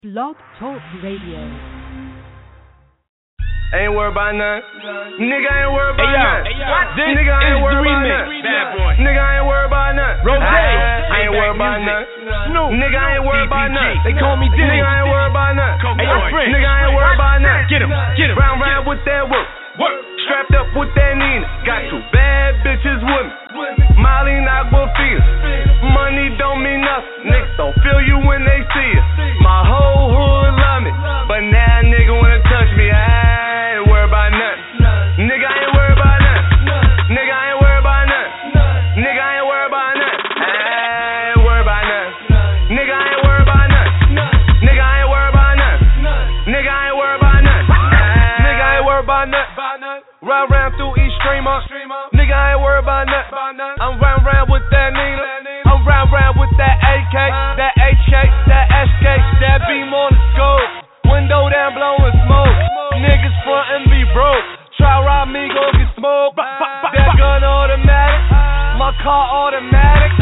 Blog Talk Radio. Ain't worried about nothing. Nigga ain't worried about nothing. This nigga ain't is worried the about remix. nothing. Bad boy. Nigga ain't worried about nothing. Rose. I ain't worried about nothing. Nigga ain't worried about nothing. They call me Diddy. Nigga ain't worried about nothing. Hey, yo, friend. Nigga ain't worried about nothing. Get him. Round with that work. Strapped up with that Nina. Got two bad bitches with me. Molly and Aquafina. Money don't mean nothing. Niggas don't feel you when they see it. My whole hood love me. But now nigga wanna touch me. I ain't worried about nothing. Nigga ain't worried about nothing. Nigga ain't worried about nothing. Nigga ain't worried about nothing. I ain't worried about nothing. Nigga ain't worried about nothing. Nigga ain't worried about nothing. Nigga ain't worried about nothing. Nigga ain't worried about nothing. Round through East Streamer. Nigga ain't worried about nothing. I'm round with that Nina. I'm round with that AK, that HK, that SK, that beam on the scope. Window down blowing smoke. Niggas front and be broke. Try rob me, go get smoked. That gun automatic. My car automatic.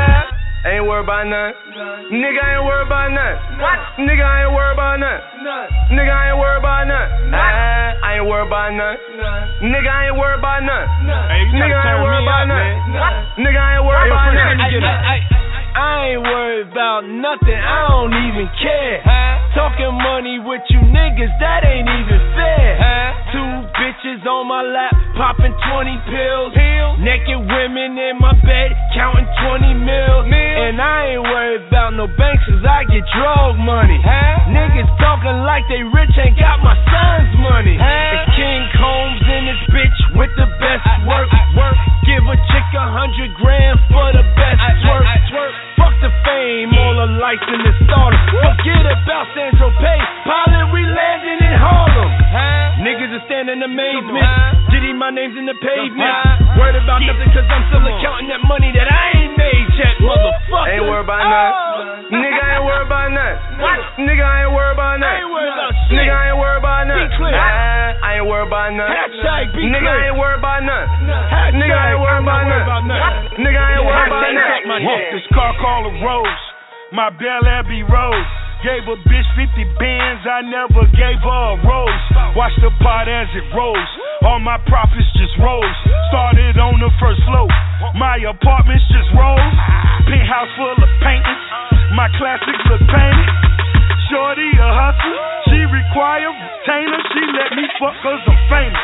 Ain't worried about nothing. Nigga ain't worried about nothing. Nigga ain't worried about nothing. Nigga ain't worried about nothing. I ain't worried about nothing. Nigga ain't worried about nothing. Nigga ain't worried about nothing. Nigga ain't worried about nothing. I ain't worried about nothing, I don't even care. Talking money with you niggas, that ain't even fair. Two bitches on my lap, popping 20 pills. Naked women in my bed, counting 20 mil. And I ain't worried about no banks, cause I get drug money. Niggas talking like they rich, ain't got my son's money. It's King Combs in this bitch with the best work. Give a chick 100 grand for the best twerk. Fuck the fame, all the lights in the starters. Forget about Sandro Pay, pilot, we landing in Harlem. Niggas are standing in amazement. Diddy, my name's in the pavement. Worried about nothing cause I'm still counting that money that I ain't made yet, motherfucker. Ain't worried about nothing. Nigga ain't worried about nothing. Nigga ain't worried about nothing. Nigga ain't worried about nothing. I ain't worried about nothing. Nigga ain't worried about nothing. Nigga ain't worried about nothing. Nigga ain't worried about nothing. This car called a Rose, my Bel Abbey Rose. Gave a bitch 50 bands, I never gave her a rose. Watch the pot as it rose, all my profits just rose. Started on the first floor, my apartments just rose. Penthouse full of paintings, my classics look painted. Shorty a hustler, she require retainer. She let me fuck cause I'm famous.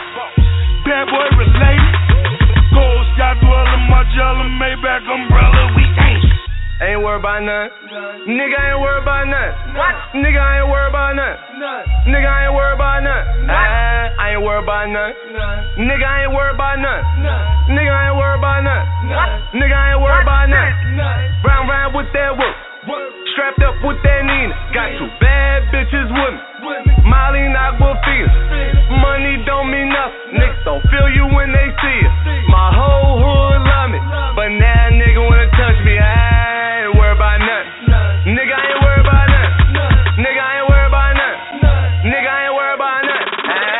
Bad boy related, gold sky dweller, Margiela, Maybach umbrella, we dangerous. Ain't worried about nothing. Nigga ain't worried about nothing. Nigga ain't worried about nothing. Nigga ain't worried about nothing. I ain't worried about nothing. Nigga ain't worried about nothing. Nigga ain't worried about nothing. Nigga ain't worried about nothing. Round with that work. Strapped up with that Nina. Got two bad bitches with me. Molly and Aquafina. Money don't mean nothing. Niggas don't feel you when they see it. My whole hood love me. But now nigga wanna touch me. I ain't worried about nothing. Nigga ain't worried about nothing. Nigga ain't worried about nothing. Nigga ain't worried about nothing.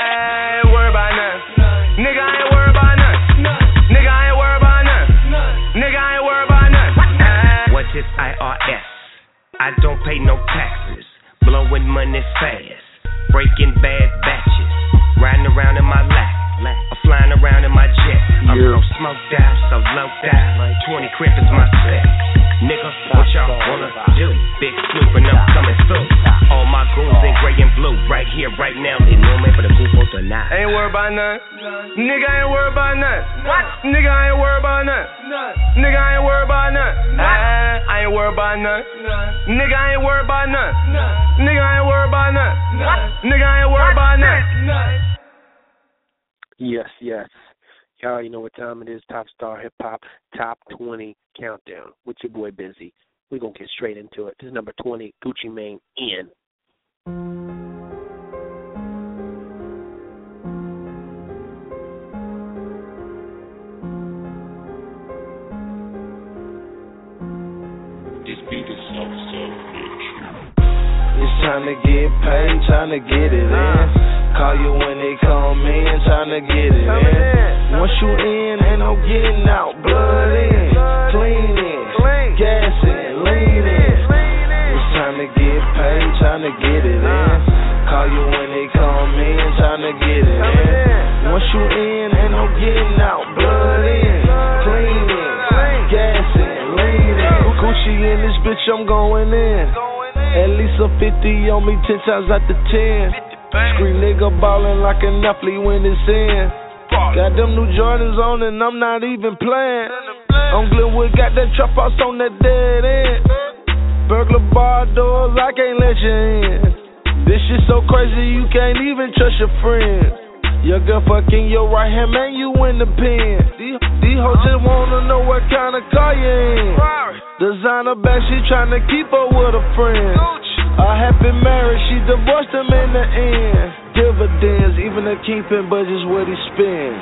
I ain't worried about nothing. Nigga ain't worried about nothing. Nigga ain't worried about nothing. Nigga ain't worried about nothing. What is IRS? I don't pay no taxes. Blowing money fast. Breaking bad batches. Riding around in my lap. I'm flying around in my jet. I'm so smoked out, so low out. 20 crib is my set. Nigga, what y'all wanna do? Big Snoop and I'm coming through. All my goons in gray and blue. Right here, right now. They know me for the group of the night. Ain't worried about nothing. Nigga ain't worried about nothing. Nigga ain't worried about nothing. Nigga ain't worried about nothing. I ain't worried about nothing. Nigga ain't worried about nothing. Nigga ain't worried about nothing. Nigga ain't worried about nothing. Yes. You already know what time it is. Top Star Hip Hop Top 20 Countdown with your boy Busy. We're going to get straight into it. This is number 20, Gucci Mane, In. This beat is so rich. It's time to get paid, time to get it in. Call you when they come in, time to get it in. Once you in, ain't no getting out. Blood in, clean in, gas in, lean in. It's time to get paid. paid, tryna get it in. Call you when they come in, tryna get it in. Once you in, ain't no getting out. Blood in, clean in, gas in, lean in. Gucci in this bitch, I'm going in. At least a 50 on me 10 times out the 10. Screen nigga ballin' like an athlete when it's in. Got them new Jordans on and I'm not even playing. On Glenwood, got that trap house on that dead end. Burglar bar doors, I can't let you in. This shit so crazy you can't even trust your friends. Your girl fucking your right hand man, you in the pen. These hoes just wanna know what kind of car you in. Designer bag, she tryna keep her with a friend. A happy marriage, she divorced him in the end. Dividends, even the keeping budget's what he spends.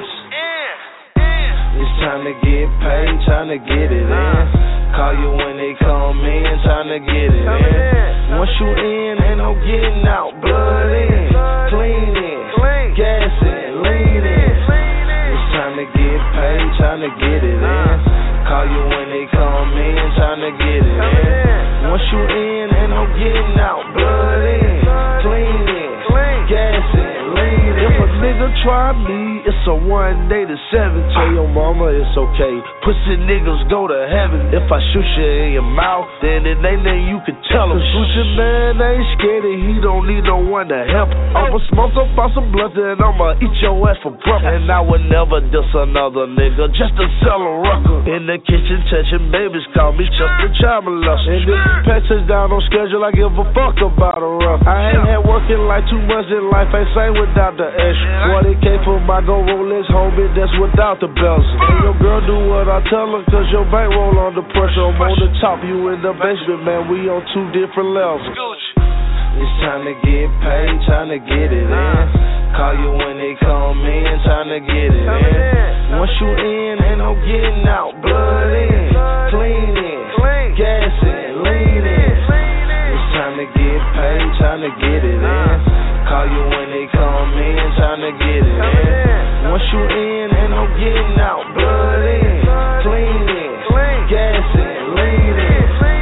It's time to get paid, tryna get it in. Call you when they come in, tryna get it in. Once you in, ain't no getting out. Blood in, clean in, gas in, lean in. It's time to get paid, tryna get it in. Call you when they come in, tryna get it in. Once you in, ain't no getting out. Blood in, clean in, gas in, lean in. If a nigga try me, it's a 1 day to 7. Tell your mama it's okay. Pussy niggas go to heaven. If I shoot you in your mouth, then it ain't nothing you can tell him. Gucci man ain't scared and he don't need no one to help. I'ma smoke up on some blunt and I'ma eat your ass for breakfast. And I would never diss another nigga just to sell a record. In the kitchen touching babies, call me just a child molester. And if the passes down on schedule, I give a fuck about a rough. I ain't had working like 2 months in life, ain't same without the extra. 40K for my go Rolex, homie, that's without the bells. And your girl do what I tell her, cause your bankroll under pressure. I'm on the top, you in the basement, man, we on 2 different levels. It's time to get paid, tryna get it in. Call you when they come in, tryna get it in. Once you in, ain't no getting out. Blood in, clean in, gas in, lean in. It's time to get paid, tryna get it in. Call you when they come in, tryna get it in. Once you in, ain't no getting out. Blood in, clean in, gas in, lean in.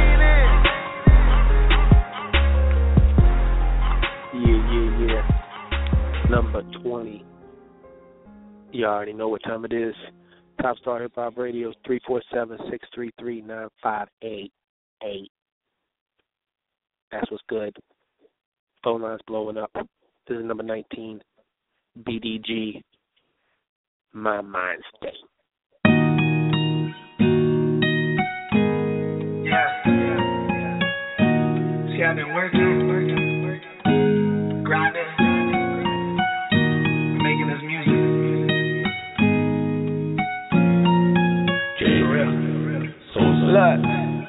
Number 20. You already know what time it is. Top Star Hip Hop Radio 347-633-9588. That's what's good. Phone line's blowing up. This is number 19. BDG. My Mind State. Yeah. See, I've been working, grinding. Look.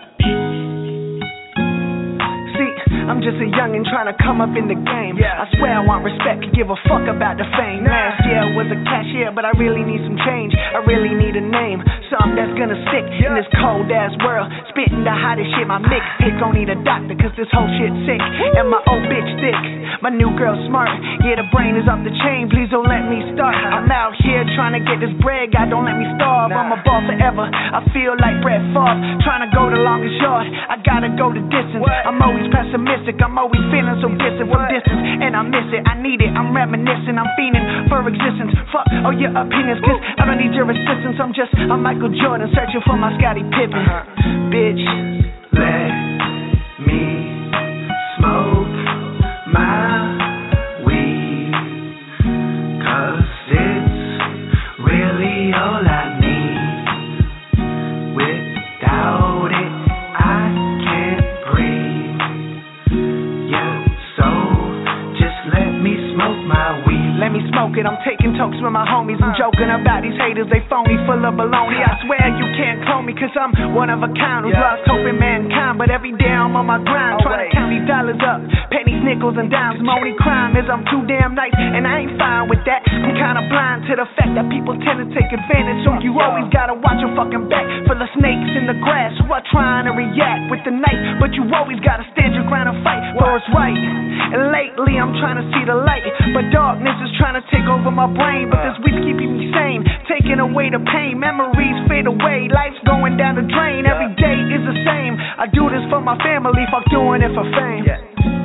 See, I'm just a youngin' trying to come up in the game. I swear I want respect, give a fuck about the fame. Last year I was a cashier, but I really need some change. I really need a name, something that's gonna stick in this cold ass world. Spitting the hottest shit, my mixtape don't need a doctor, cause this whole shit's sick. And my old bitch thick, my new girl smart. Yeah, the brain is off the chain, please don't let me start. I'm out here trying to get this bread, God don't let me starve. I'm a ball forever, I feel like Brett Favre. Trying to go the longest yard, I gotta go the distance. I'm always pessimistic, I'm always feeling so distant from distance. And I miss it, I need it, I'm reminiscing, I'm fiending for existence. Fuck all your opinions, cause I don't need your assistance. I'm just a Michael Jordan searching for my Scottie Pippen. Bitch, let me smoke my weed, cause it's really all I need. Without it, I can't breathe. Yeah, so just let me smoke my weed. let me smoke it. I'm taking tokes with my homies. I'm joking about these haters, they phony, full of baloney. I swear you can't clone me, cause I'm one of a kind who's lost hope in mankind. But every day I'm on my grind, trying to count these dollars up, pennies, nickels, and dimes. My only crime is I'm too damn nice, and I ain't fine with that. I'm kinda blind to the fact that people tend to take advantage. So you always gotta watch your fucking back for the snakes in the grass who are trying to react with the night. But you always gotta stand your ground and fight for what's right. And lately I'm trying to see the light, but darkness is trying to take over my brain. But this weed's keeping me sane, taking away the pain. Memories fade away, life's going down the drain. Every day is the same. I do this for my family, fuck doing it for fame.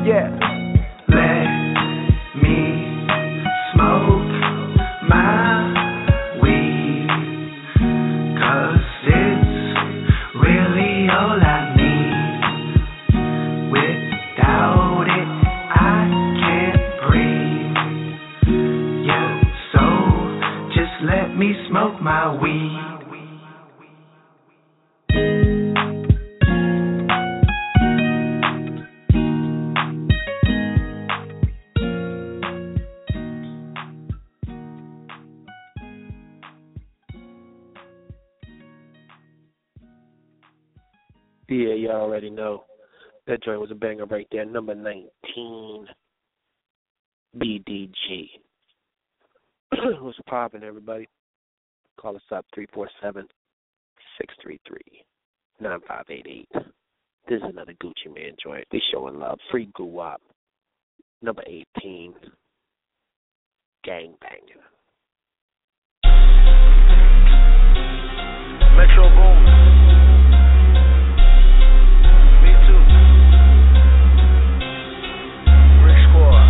Yeah. Let me smoke my weed, 'cause it's really all I need. Without it, I can't breathe. Yeah, so just let me smoke my weed. Yeah, you already know. That joint was a banger right there. Number 19, BDG. What's poppin', everybody? Call us up, 347-633-9588. This is another Gucci Man joint. They showing love. Free Guwap. Number 18, Gangbanger. Metro Boom. Me too. Rick Squad.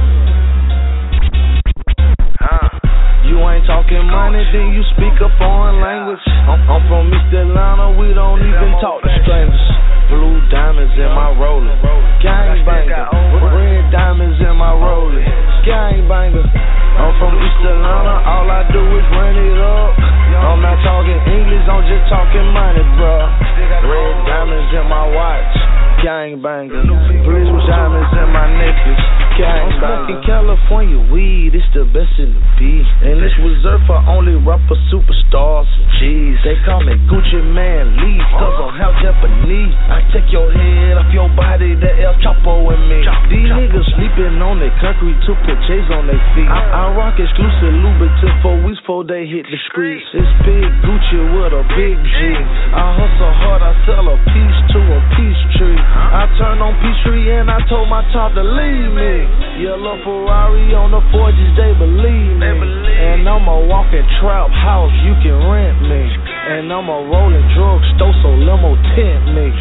You ain't talking money, then you speak a foreign language. I'm from East Atlanta, we don't even talk to strangers. Blue diamonds in my Rolex, gangbanger. Red diamonds in my Rolex, gangbanger. I'm from East Atlanta, all I do is run it up. I'm not talking English, I'm just talking money, bro. Red diamonds in my watch, gangbanger. Blue diamonds in my necklace, gangbanger. I'm smoking California weed, it's the best in the beat. And it's reserved for only rapper superstars and G's. They call me Gucci Man Lee, 'cause I'm half Japanese. I take your head off your body, the El Chapo with me. These niggas sleeping on the concrete to put J's on their feet. I rock exclusive Louboutin 4 weeks before they hit the streets. It's big Gucci with a big G. I hustle hard, I sell a piece to a peace tree. I turned on Peachtree and I told my top to leave me. Yellow Ferrari on the forges, they believe me. And I'm a walking trap house, you can rent me. And I'm a rolling drugstore, so limo tent me.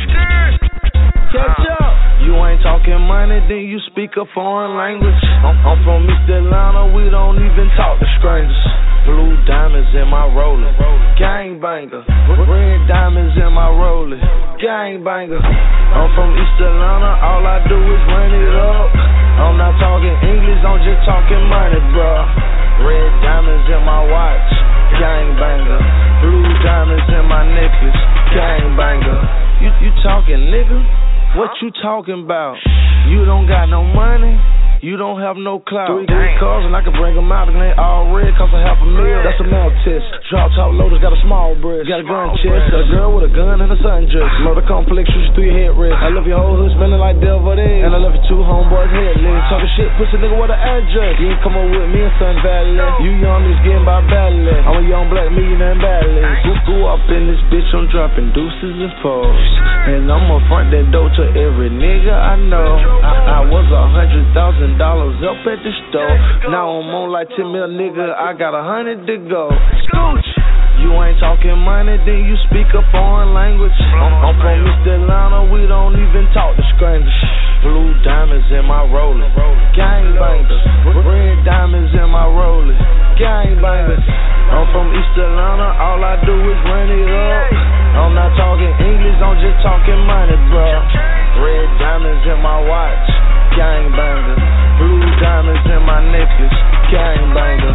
Catch up. You ain't talking money, then you speak a foreign language. I'm from East Atlanta, we don't even talk to strangers. Blue diamonds in my Rolex, gangbanger. Red diamonds in my Rolex, gangbanger. I'm from East Atlanta, all I do is run it up. I'm not talking English, I'm just talking money, bro. Red diamonds in my watch, gangbanger. Blue diamonds in my necklace, gangbanger. You talking, nigga? What you talking about? You don't got no money, you don't have no clout. 3 good cars and I can bring them out and they all red, cost $500,000. That's a mouth test. Drop top loaders got a small breast. Got a gun chest, a girl with a gun and a sundress. Murder complex, shoot you through your headrest. I love your whole hood smelling like Delva Day. And I love your 2 homeboys headless. Talking shit, pussy nigga with an address. You ain't come up with me in Sun Valley. You young niggas getting by badly. I'm a young black millionaire in badly. Go up in this bitch, I'm dropping deuces and fours. And I'ma front that dough to every nigga I know. I was $100,000 up at the store. Now I'm on like 10 mil, nigga. I got 100 to go. You ain't talking money, then you speak a foreign language. I'm from East Atlanta, we don't even talk to strangers. Blue diamonds in my Rolex, gangbangers. Red diamonds in my Rolex, gangbangers. I'm from East Atlanta, all I do is run it up. I'm not talking English, I'm just talking money, bro. Red diamonds in my watch, gangbanger. Blue diamonds in my necklace, gangbanger.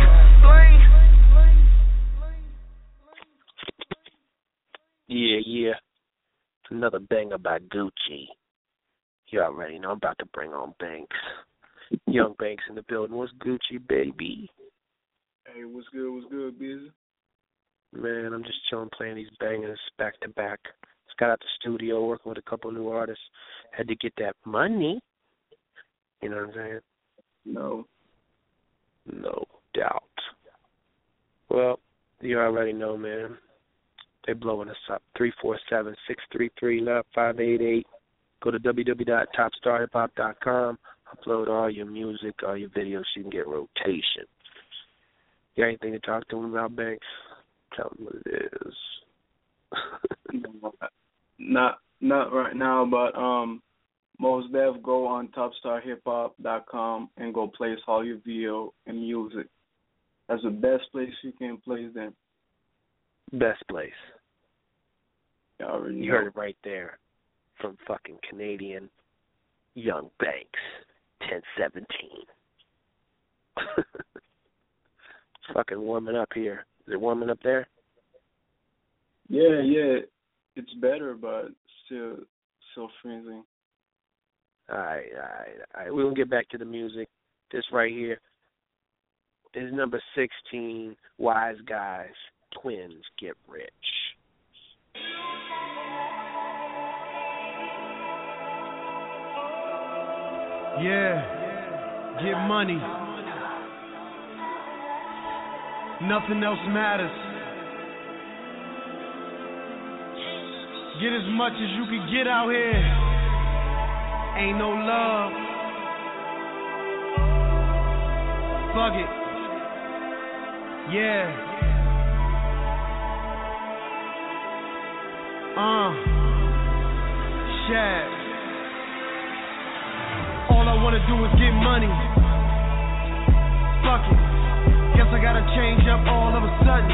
Yeah. Another banger by Gucci. You already know I'm about to bring on Banks. Young Banks in the building. What's Gucci, baby? Hey, what's good, Busy? Man, I'm just chilling, playing these bangers back to back. Just got out the studio, working with a couple new artists. Had to get that money. You know what I'm saying? No doubt. Well, you already know, man. They're blowing us up. 347-633-9588. Go to www.topstarhiphop.com. Upload all your music, all your videos so you can get rotation. You got anything to talk to them about, Banks? Tell them what it is. Not right now, but Most Def, go on topstarhiphop.com and go place all your video and music. That's the best place you can place them. Best place. You heard it right there from fucking Canadian Young Banks, 1017. It's fucking warming up here. Is it warming up there? Yeah. It's better, but still freezing. All right. We're going to get back to the music. This right here is number 16, Wise Guys, Twins Get Rich. Yeah, get money. Nothing else matters. Get as much as you can get out here. Ain't no love. Fuck it. Yeah. Shad. All I wanna do is get money. Fuck it. Guess I gotta change up all of a sudden.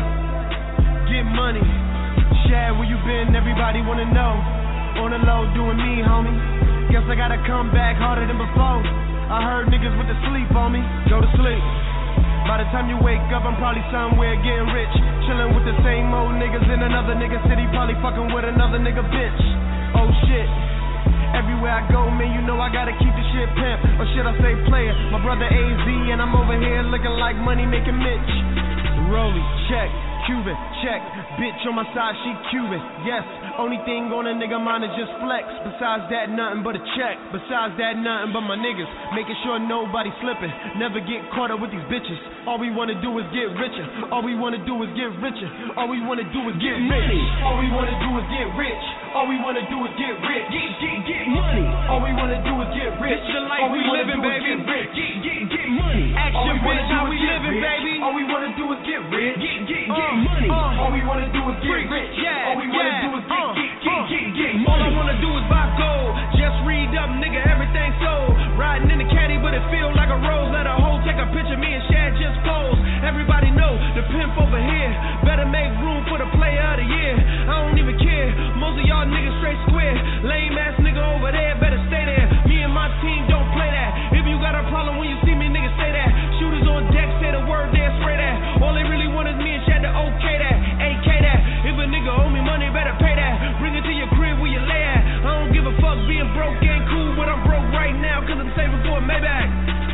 Get money. Shad, where you been? Everybody wanna know. On the low, doing me, homie. Guess I gotta come back harder than before. I heard niggas with the sleep on me. Go to sleep. By the time you wake up, I'm probably somewhere getting rich. Chilling with the same old niggas in another nigga city. Probably fucking with another nigga bitch. Oh shit. Everywhere I go, man, you know I gotta keep the shit pimp. Or should I say player? My brother AZ, and I'm over here looking like money making Mitch. Rollie, check. Cuban, check. Bitch on my side, she Cuban. Yes, only thing on a nigga mind is just flex. Besides that, nothing but a check. Besides that, nothing but my niggas. Making sure nobody slipping. Never get caught up with these bitches. All we wanna do is get richer. All we wanna do is get richer. All we wanna do is get rich. All we wanna do is get rich. All we wanna do is get rich. Get money. All we wanna do is get rich. All we wanna do is get rich. Get money. Action, bitch, how we living, baby. All we wanna do is get rich. Get money. All we wanna do is get rich. All we wanna do is get money. All I wanna do is buy gold. Just read up, nigga, everything sold. Riding in the caddy, but it feel like a rose. Let a hoe take a picture, me and Shad just pose. Everybody know the pimp over here. Better make room for the player of the year. I don't even care. Most of y'all niggas straight square. Lame ass nigga over there, better stay there. Me and my team don't play that. If you got a problem when you see me, nigga, say that. Shooters on deck, say the word, then spray that. All they really want is me and Shad to okay that, AK that. If a nigga owe me money, better pay that. Bring it to your crib where you lay at. I don't give a fuck being broke ain't cool, but I'm broke right now cause I'm saving for a Maybach.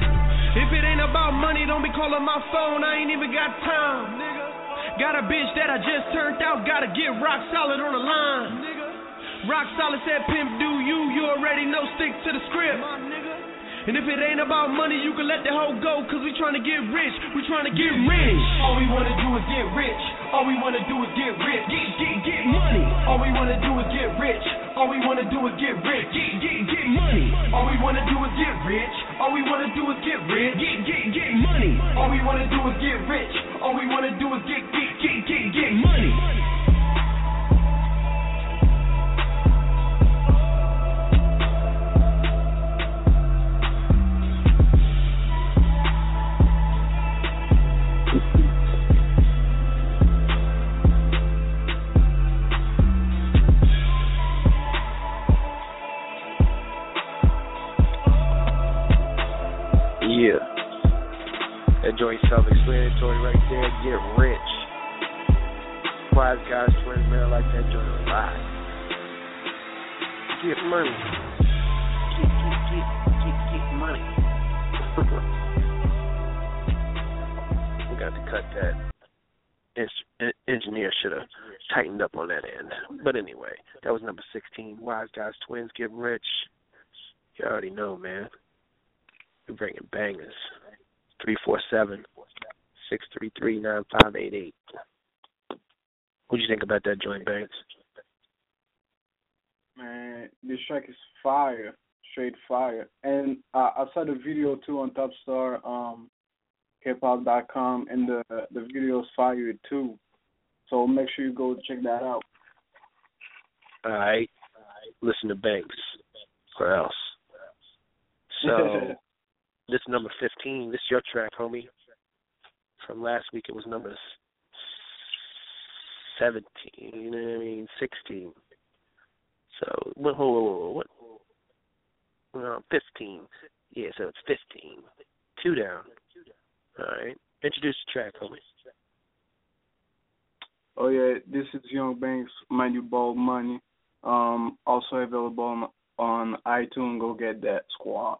If it ain't about money, don't be calling my phone, I ain't even got time, nigga. Got a bitch that I just turned out, gotta get rock solid on the line, nigga. Rock solid said pimp do you already know, stick to the script, my nigga. And if it ain't about money, you can let the hoe go, cause we tryna get rich, we tryna get rich. All we wanna do is get rich. All we wanna do is get rich. Get money. All we wanna do is get rich. All we wanna do is get rich. Get money. All we wanna do is get rich. All we wanna do is get rich. Get money. All we wanna do is get rich. All we wanna do is get money. Yeah. That joint self-explanatory right there. Get rich. Wise Guys, Twins, man, I like that joint a lot. Get money. Get money. We got to cut that. Engineer should have tightened up on that end. But anyway, that was number 16. Wise Guys, Twins, Get Rich. You already know, man. We're bringing bangers. 347-633-9588. What'd you think about that joint, Banks? Man, this track is fire. Straight fire. And I saw the video, too, on TopstarHipHop.com, and the video is fire, too. So make sure you go check that out. All right. Listen to Banks. Where else? So this is number 15. This is your track, homie. From last week, it was number 17. You know what I mean? 16. So what? 15. Yeah, so it's 15. 2 down. All right. Introduce the track, homie. Oh yeah, this is Young Banks, My New Ball Money. Also available on iTunes. Go get that, squad.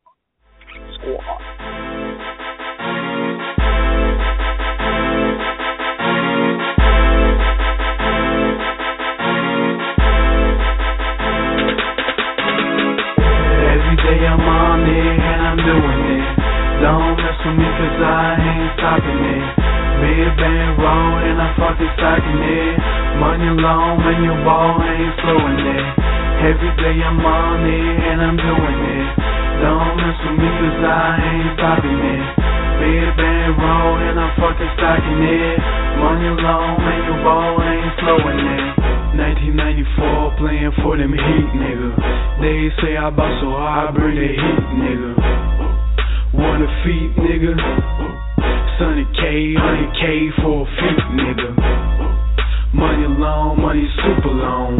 Every day I'm on it and I'm doing it. Don't mess with me 'cause I ain't stopping it. Big band roll and I'm fucking stacking it. Money long and your ball ain't slowing it. Every day I'm on it and I'm doing it. Don't mess with me 'cause I ain't stopping it. Big band roll and I'm fucking stacking it. Money long and your ball ain't slowing it. 1994 playing for them Heat, nigga. They say I bought so hard, I bring the heat, nigga. Wanna feet, nigga. Sonny K, 100K for a feet, nigga. Money long, money super long.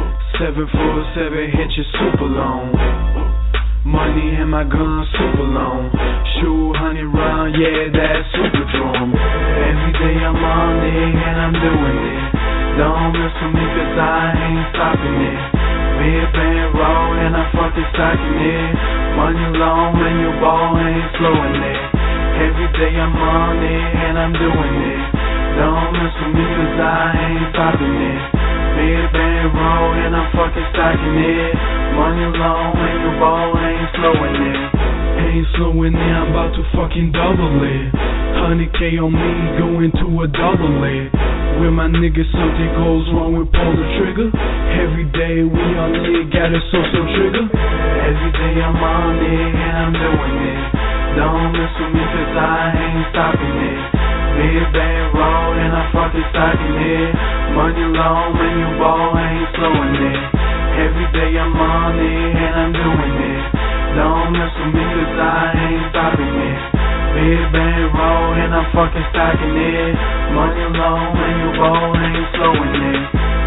747 hit you super long. Money in my gun super long. Shoot 100 round, yeah, that's super drum. Every day I'm on it and I'm doing it. Don't mess with me 'cause I ain't stopping it. Big band roll and I'm fucking stacking it. Money long and your ball ain't slowing it. Every day I'm on it and I'm doing it. Don't mess with me 'cause I ain't stopping it. Big band roll and I'm fucking stacking it. Money long and your ball ain't slowing it. Ain't slowing it, I'm about to fucking double it. 100K on me, going to a double it. With my niggas, something goes wrong with pull the trigger. Every day we on it, got a so-so trigger. Every day I'm on it and I'm doing it. Don't mess with me 'cause I ain't stopping it. Big band roll and I'm fucking stacking it. Money long and your ball ain't slowing it. Every day I'm on it and I'm doing it. Don't mess with me 'cause I ain't stopping it. Big band roll and I'm fucking stacking it. Money long and your ball ain't slowing it.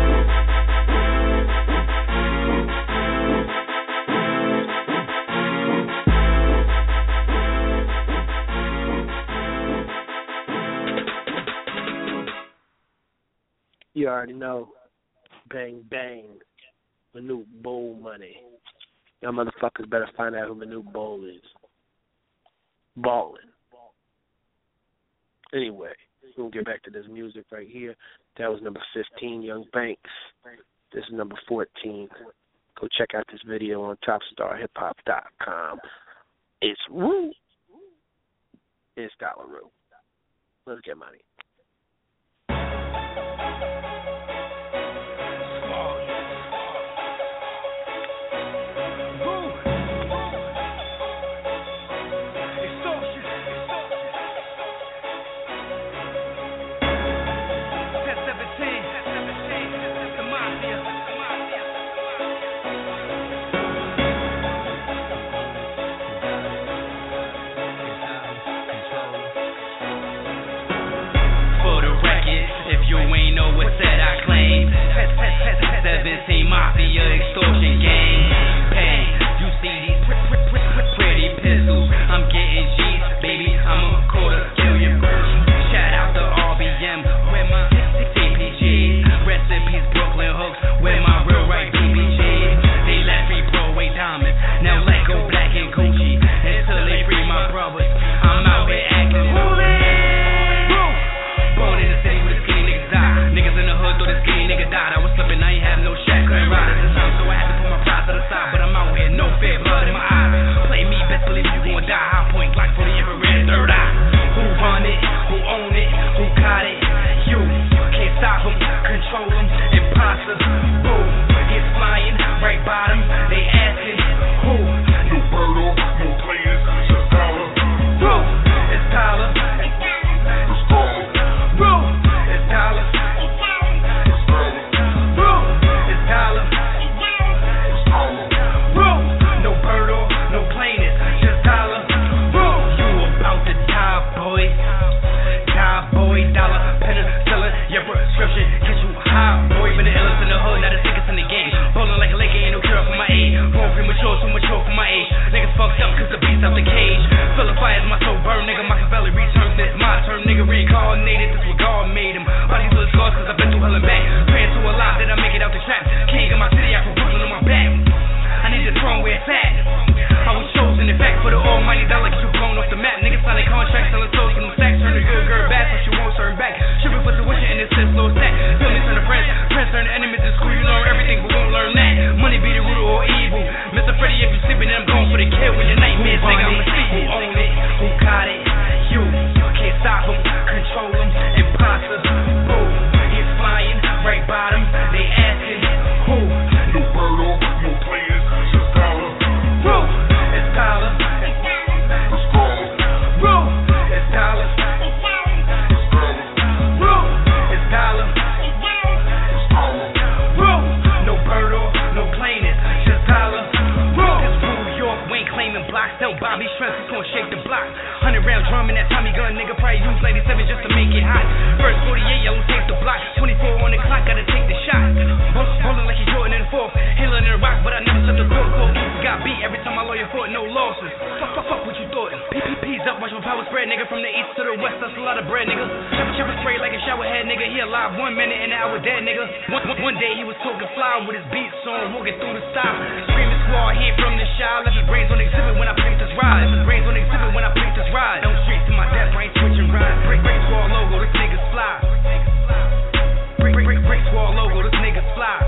You already know. Bang, bang. Manute Bol Money. Y'all motherfuckers better find out who Manute Bol is. Ballin'. Anyway, we're going to get back to this music right here. That was number 15, Young Banks. This is number 14. Go check out this video on TopStarHipHop.com. It's Roo. It's Dollar Roo. Let's get money. If you ain't know what's fire as my soul burn, nigga. Machiavelli returns, this my turn, nigga. Reincarnated, this what God made him. Body full of scars, cause I've been through hell and back. Praying to Allah that I make it out the trap. King of my city, I from Brooklyn on my back. I need the throne where it's at. I was chosen, in fact, for the almighty dollar, get you blown off the map. Niggas signing contracts, selling souls from the stacks. Turn the good girl bad, so she won't turn back. Shipping for tuition in this sense, low stack. Feel me, turn to friends. Friends turn to enemies in school. You learn everything, but won't learn that. Money be the root of all evil. Mr. Freddy, if you sleeping, then I'm going for the kill. When your nightmares, nigga, I'ma see who own it, who got it. You can't stop them, control them, impossible. He's flying right by them. They asking who? No Birdo, no players, just dollar. Bro, it's dollar. It's dollar. Bro, it's dollars. It's dollar. Bro, it's dollar. It's dollar. Bro, no Birdo, no planets, just dollar. Bro, it's New York, we ain't claiming blocks. Tell Bobby Shrimp he's gonna shake the block. 100 round drum in that Tommy gun, nigga. Probably use 97 just to make it hot. First 48, yellow takes the block. 24 on the clock, gotta take the shot. Bowling like he's Jordan in the fourth. Hailing in the rock, but I never set the door close. Got beat every time I lawyer fought, no losses. Fuck what you thought. PPP's up, watch my power spread, nigga. From the east to the west, that's a lot of bread, nigga. Chopper spray like a shower head, nigga. He alive 1 minute and an hour dead, nigga. One day he was talking fly with his beats on, walking through the style. Screaming squad, he ain't from the shy. Left his brains on exhibit when I picked this ride. Left his brains on exhibit when I picked this ride. Down street to my death, I ain't switching rides. Break squad logo, this nigga's fly. Break squad logo, this nigga's fly.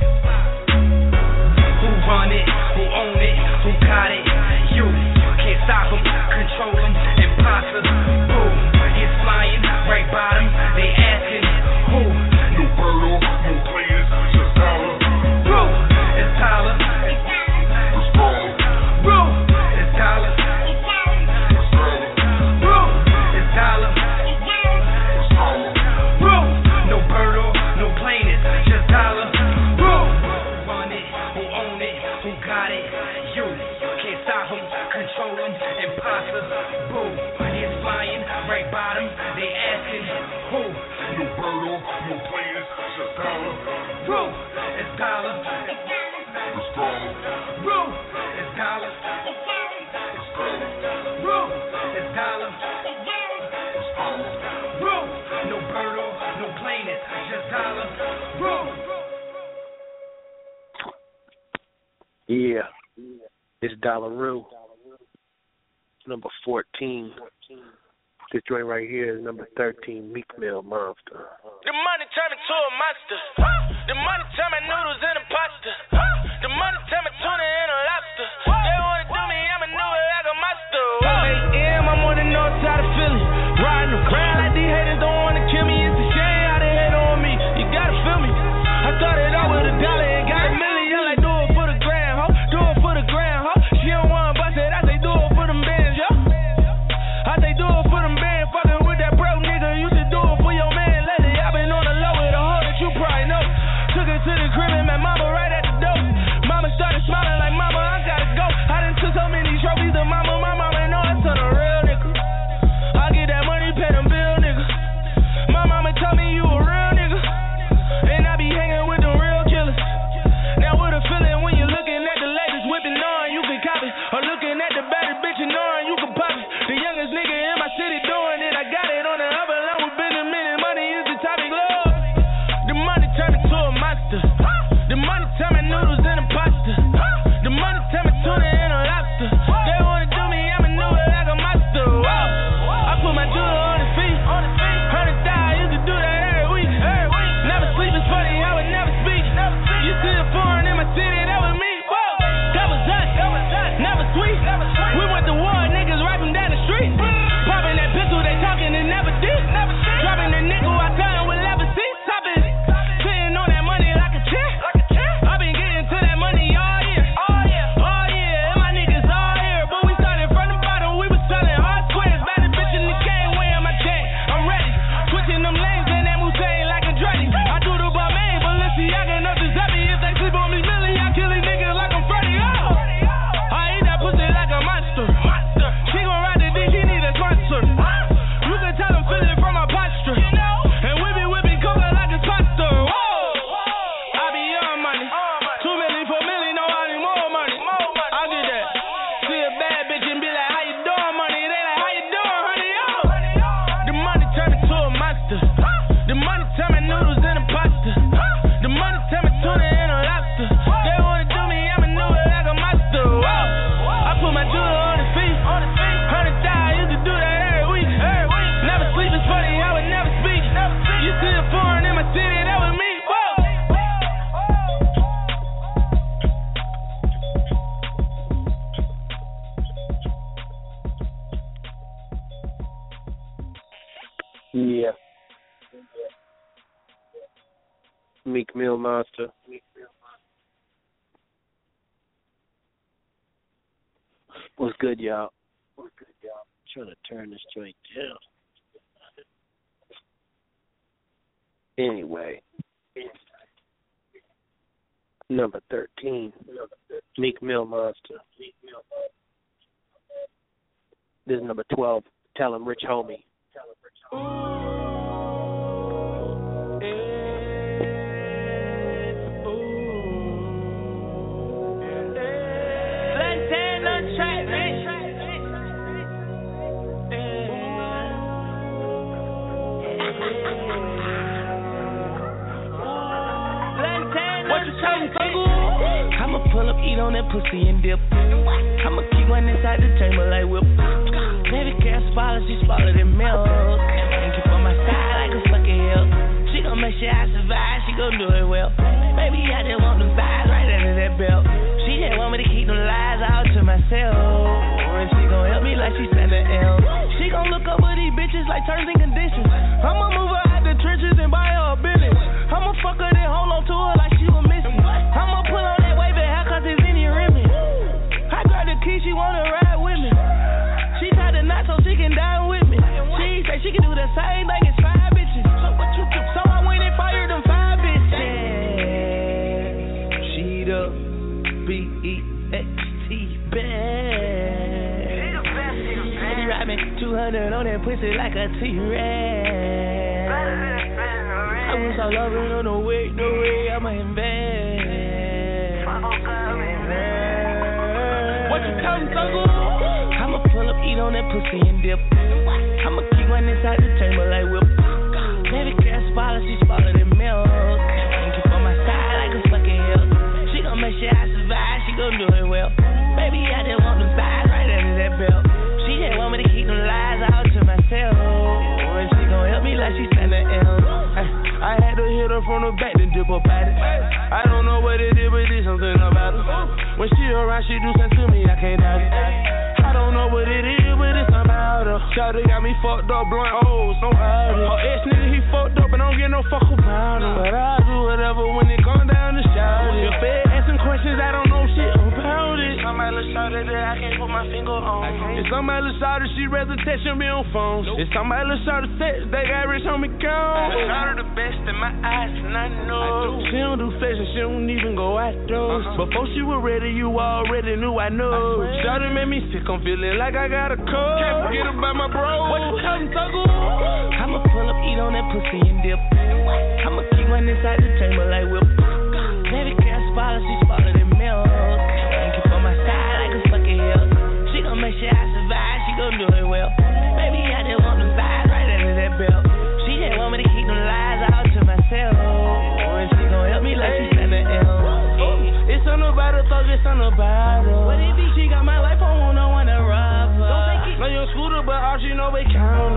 Who run it? Who own it? Who got it? You can't stop them, control them, impossible. He's flying right by them. They asking who? No Birdo, no players, just dollar. Bro, it's dollar. It's dollar. Bro, it's dollar. It's dollar. Bro, it's dollar. It's dollar. Bro, no Birdo, no planets, just dollar. Bro, who run it? Who own it? Who got it? You can't stop them, control them, impossible. He's flying right by them. They asking who? No Birdo, no players, just dollar. Bro, it's dollar. It's dollar. Bro, it's dollar. It's dollar. Bro, it's dollar. It's dollar. Bro, no Birdo, no planets, just dollar. Bro. Yeah. It's Dollaroo. Number 14. This joint right here is number 13, Meek Mill, Monster. The money turn me to a monster. The money turn my noodles into pasta. The money turn my tuna into lobster. They wanna do me, I'ma do it like a monster. 8 AM, I'm on the north side of Philly. Riding around like these haters don't wanna kill me. It's a shame how they hate on me. You gotta feel me. I started out with $1 and got $1 million. Like do it for the gram, ho. Do it for the gram, ho. She don't wanna bust it, I say do it for them bands, yo. I say do it for them bands. Fucking with that broke nigga, you should do it for your man. Lately, I been on the low with a hoe that you probably know. Took her to the crib and met mama right at the door. Mama started Yeah. Meek Mill Monster. What's good, y'all? I'm trying to turn this joint down. Anyway. Number 13. Meek Mill Monster. This is number 12. Tell him Rich Homie. I'ma pull up, eat on that pussy and dip. I'ma keep one inside the chamber like whip. Baby girl spoiler, she spoiler than milk. And keep on my side like a fucking help. She gon' make sure I survive, she gon' do it well. Baby, I just want them thighs right under that belt. She just want me to keep them lies all to myself. And she gon' help me like she Santa L. She gon' look over these bitches like terms and conditions. I'ma move her out the trenches and buy her a business. I'ma fuck her then hold on to her like she was missing. I'ma pull on that wave and hair cause it's in your ribbon. I grabbed the key, she wanna ride with me. She tied the knot so she can dine with me. She say she can do the same thing as 5 bitches. So I went and fired them 5 bitches. She the BEXT bad. She ride me 200 on that pussy like a T-Rex. I wish I love her, no way, I'ma invest. What you counting, Uncle? I'ma pull up, eat on that pussy and dip. I'ma keep one inside the chamber like whip. Baby girl spoiler, she spoiler than milk. And keep on my side like a fucking help. She gon' make sure I survive, she gon' do it well. Baby, I just want them thighs right under that belt. She just want me to keep them lies all to myself. And she gon' help me like she Santa L. I had to hit her from the back, then dip up at it. I don't know what it is, but there's something about her. When she around, she do something to me, I can't doubt it. I don't know what it is, but it's about her. Shawty got me fucked up, blowing O's, no hiding. Her ex-nigga, he fucked up, and I don't get no fuck about him. But I'll do whatever when it comes down to shawty. If they asking questions, I don't know shit about it. Somebody look shawty that I can't put my finger on. If somebody look shawty, she rather text me on phone. If somebody look shawty text, they got rich on me gone. Shawty the best in my eyes, and I know. She don't do fashion, she don't even go outdoors. Before she was ready, you already knew I know. Shawty made me sick, I'm feeling like I got a cold. Can't forget about my bro. What you counting, Uncle? I'ma pull up, eat on that pussy and dip. I'ma keep one inside the chamber like whip. Baby girl spoiler, she spoiler than milk. And keep on my side like a fucking help. She gon' make sure I survive, she gon' do it well. Baby, I just want them thighs right under that belt. She just want me to keep them lies all to myself. And she gon' help me like she Santa L. It's on about her, thug, it's on about her. What it be? She got my life on, no one to rob her. Know your scooter, but all she know we count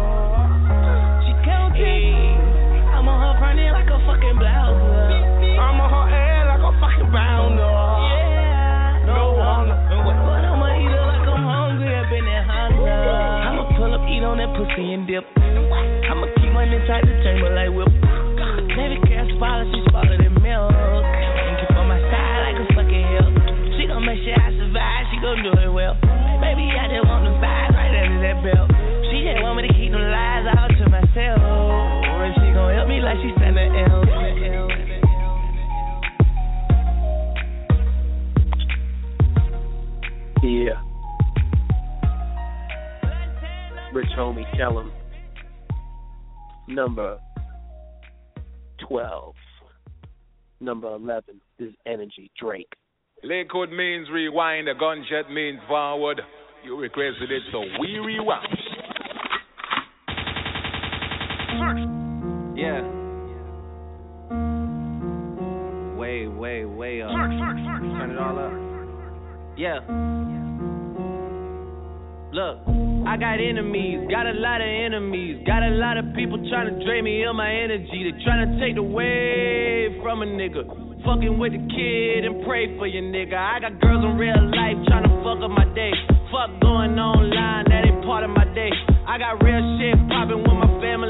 on. She counting. I'm on her front end like a fucking blouse. I'm on her head like a fucking bounder. Yeah, no wonder. But I'ma eat her like I'm hungry up in that Honda. I'ma pull up, eat on that pussy and dip. I'ma keep one inside the chamber like whip. Baby girl spoiler, she spoiler than milk. And keep on my side like a fucking help. She gon' make sure I survive, she gon' do it well. Baby, I just want them thighs right under that belt. She just want me to keep them lies all to myself. And she gon' help me like she Santa L. Yeah. Rich Homie, tell him. Number 12. Number 11 is Energy, Drake. Lakewood means rewind, a gunshot means forward. You requested it, so we rewind. Yeah. Way up. Turn it all up. Yeah. Look, I got enemies, got a lot of enemies, got a lot of people trying to drain me of my energy. They trying to take away from a nigga. Fucking with the kid and pray for your nigga. I got girls in real life trying to fuck up my day. Fuck going online, that ain't part of my day. I got real shit popping with my family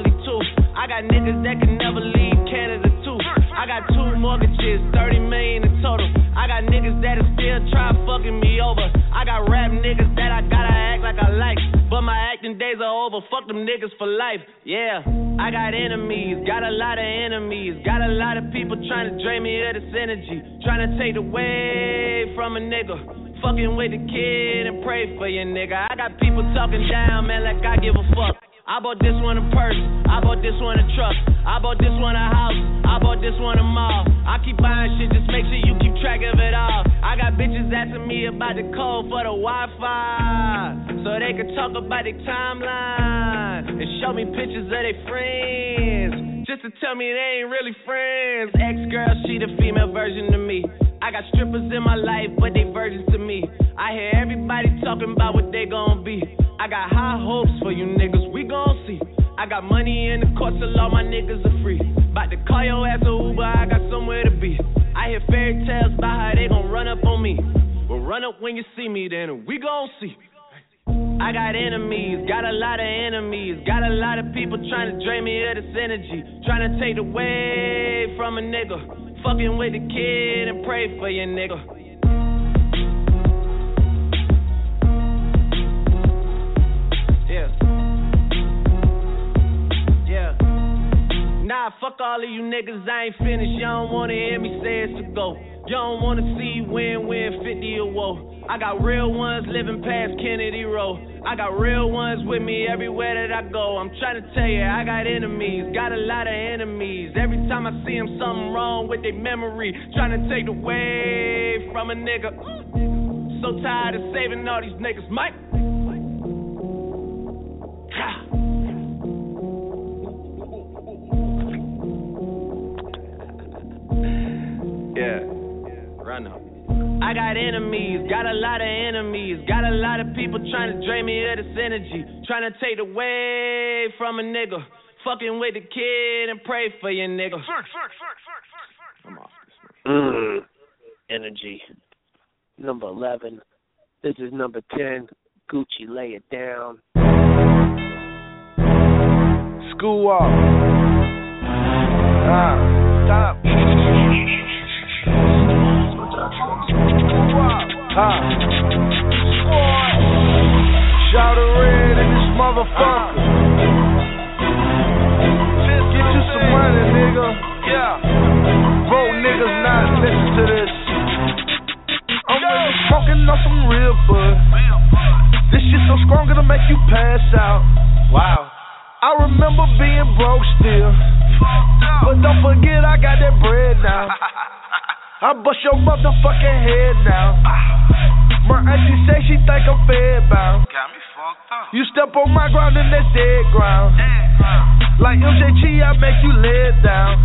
got niggas that can never leave Canada too. I got 2 mortgages, 30 million in total. I got niggas that'll still try fucking me over. I got rap niggas that I gotta act like I like, but my acting days are over. Fuck them niggas for life. Yeah, I got enemies, got a lot of enemies, got a lot of people trying to drain me of this energy, trying to take away from a nigga. Fucking with the kid and pray for your nigga. I got people talking down, man, like I give a fuck. I bought this one a purse, I bought this one a truck, I bought this one a house, I bought this one a mall. I keep buying shit, just make sure you keep track of it all. I got bitches asking me about the code for the Wi-Fi, so they can talk about their timeline and show me pictures of their friends, just to tell me they ain't really friends. Ex-girl, she the female version of me. I got strippers in my life, but they virgins to me. I hear everybody talking about what they gon' be. I got high hopes for you niggas, we gon' see. I got money in the courts, so all my niggas are free. Bout to call your ass a Uber, I got somewhere to be. I hear fairy tales about how they gon' run up on me. Well, run up when you see me, then we gon' see. I got enemies, got a lot of enemies, got a lot of people trying to drain me of this energy, trying to take away from a nigga. Fucking with the kid and pray for your nigga. Yeah. Nah, fuck all of you niggas, I ain't finished. Y'all don't wanna hear me say it's a go. Y'all don't wanna see win 50 or woe. I got real ones living past Kennedy Road. I got real ones with me everywhere that I go. I'm trying to tell you, I got enemies, got a lot of enemies. Every time I see them, something wrong with their memory, trying to take away from a nigga. So tired of saving all these niggas, Mike. Yeah, run up. I got enemies, got a lot of enemies, got a lot of people trying to drain me of this energy, trying to take away from a nigga. Fucking with the kid and pray for your nigga. I'm off this. Energy. Number 11. This is number 10. Gucci, Lay It Down. School off. Stop. Shout a red in this motherfucker. Get you some money, nigga. Yeah. Broke niggas not listen to this. I'm really smoking on some real bud. This shit so strong it'll make you pass out. Wow. I remember being broke still, but don't forget I got that bread now. I bust your motherfucking head now. My auntie say she think I'm fed bound. Got me fucked up. You step on my ground and that's dead ground. Like MJG, I make you lay it down.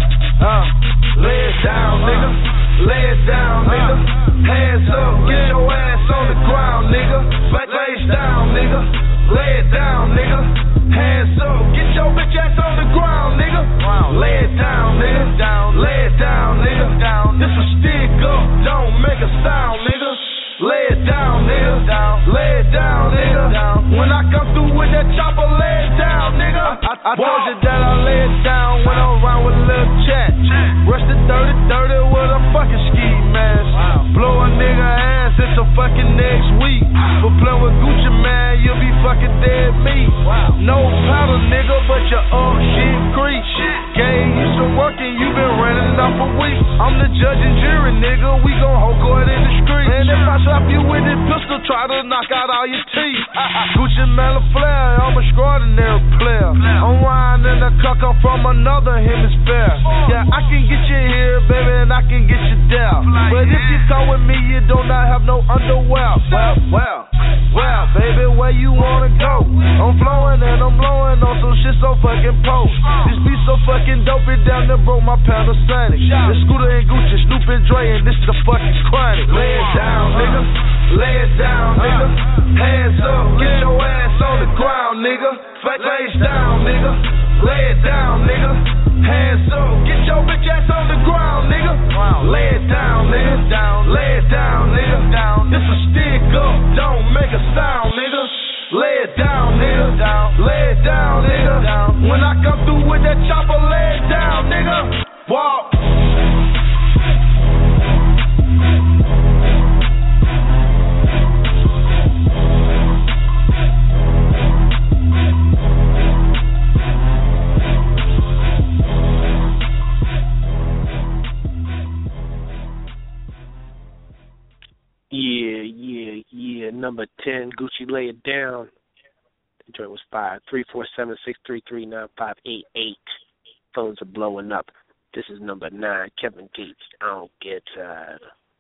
Lay it down, nigga. Lay it down, nigga. Hands up, get your ass on the ground, nigga. Face down, nigga. Lay it down, nigga. Hands up, get your bitch ass on the ground, nigga. Lay it down, nigga. Lay it down, nigga. This a stick up, don't make a sound, nigga. Lay it down, nigga. Lay it down, nigga. When I come through with that chopper, lay it down, nigga. I told you that I lay it down when I'm around with a little chat. Rush the 30 with a fucking ski mask. Blow a nigga ass until fucking next week. For playing with Gucci, man, you'll be fucking dead meat. No powder, nigga, but your shit creep. Gave you some work and you been running off a week. I'm the judge and jury, nigga. We gon' hold court in the street. And if I slap you with this pistol, try to knock out all your teeth. Gucci Mane Flair, I'm a extraordinary player. I'm riding in a car, come from another hemisphere. Yeah, I can get you here, baby, and I can get you there. But if you come with me, you do not have no underwear. Well, baby, where you wanna go? I'm flowing and I'm blowing on some shit so fucking post. This beat so fucking dope, it down there broke my Panasonic. The Scooter and Gucci, Snoop and Dre, and this is the fucking chronic. Lay it down, nigga. Lay it down, nigga. Hands up, get your ass on the ground, nigga. Face down, nigga. Lay it down, nigga. Hands up, get your bitch ass on the ground, nigga. Lay it down, nigga. Lay it down, nigga. This a stick up, don't make a sound, nigga. Lay it down, nigga. Lay it down, nigga. When I come through with that chopper, number 10, Gucci Lay It Down. The joint was fire. 347-633-9588. Phones are blowing up. This is number 9, Kevin Gates. I don't get tired.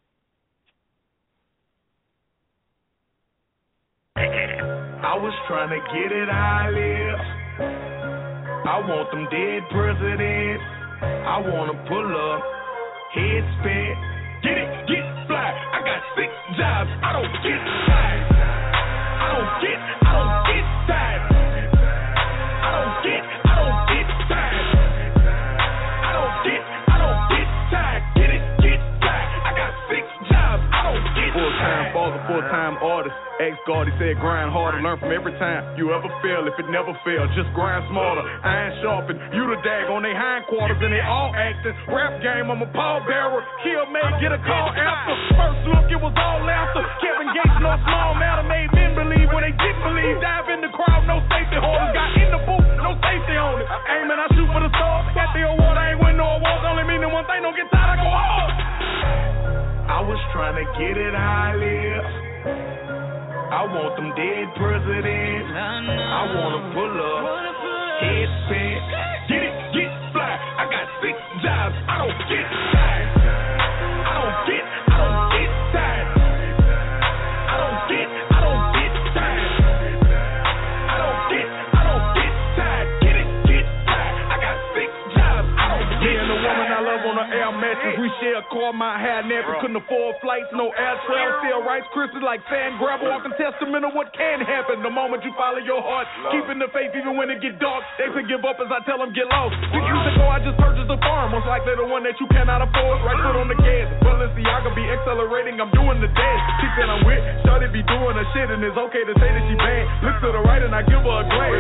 I was trying to get it how I live. I want them dead presidents. I want to pull up, head spin, get it, get fly. I got 6 jobs, I don't get tired. I don't get tired. I don't get tired. I don't get tired. Get it, get fly. I got 6 jobs, I don't get tired. Full-time father, full-time artist. Ex-guard, he said grind harder, learn from every time you ever fail. If it never fails, just grind smarter. Iron sharpen, you the dag on they hindquarters and they all acting. Rap game, I'm a pallbearer. Kill me, get a call after. First look, it was all laughter. Kevin Gates, no small matter, made men believe when they didn't believe. Dive in the crowd, no safety holders. Got in the booth, no safety on it. Aiming, I shoot for the stars. Got the award, I ain't win no awards. Only meaning one thing, don't get tired, I go hard. I was trying to get it how I live. I want them dead presidents. I want to pull up, head spin, get it, get fly. I got 6 jobs, I don't get tired. I don't get tired. I don't get tired. I don't get tired. Get it, get fly. I got 6 jobs, I don't get tired. The woman I love on her air mattress. We share a car, my hair never couldn't afford flights, no air travel. Still Rice Krispies like fan grabber, walking testament of what can happen. The moment you follow your heart, keeping the faith even when it get dark. They say give up as I tell them get lost. 6 years ago I just purchased a farm, most likely the one that you cannot afford. Right foot on the gas, Balenciaga be accelerating, I'm doing the dance. She said I'm with, shawty be doing her shit, and it's okay to say that she bad. Look to the right and I give her a glance.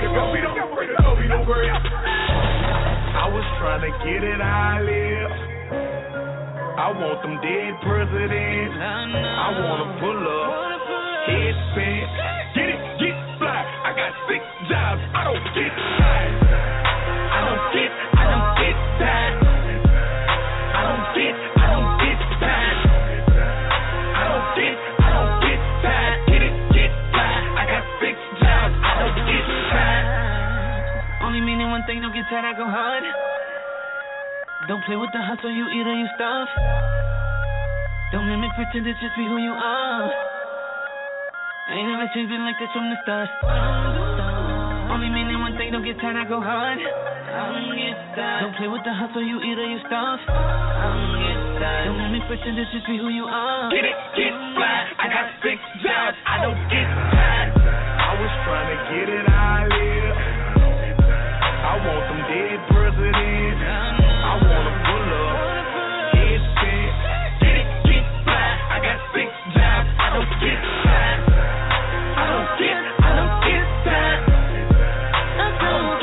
I was trying to get it how I live. I want them dead presidents. I want to pull up, head spin, get it, get fly. I got 6 jobs, I don't get tired. I don't get tired. I don't get tired. I don't get tired. Get it, get fly. I got 6 jobs, I don't get tired. Only meaning one thing, don't get tired, I go hard. Don't play with the hustle, you eat or you starve. Don't mimic, pretend to just be who you are. I ain't never changing like this from the start. Only meaning one thing, don't get tired, I go hard. Don't play with the hustle, you eat or you starve. Don't mimic, pretend to just be who you are. Get it, get fly. I got 6 jobs, I don't get tired. I was trying to get it how I live. I want them dead presidents. I want to pull up, head spin, get it, get fly. I got 6 jobs, I don't get tired. I don't get tired. I don't get tired. I don't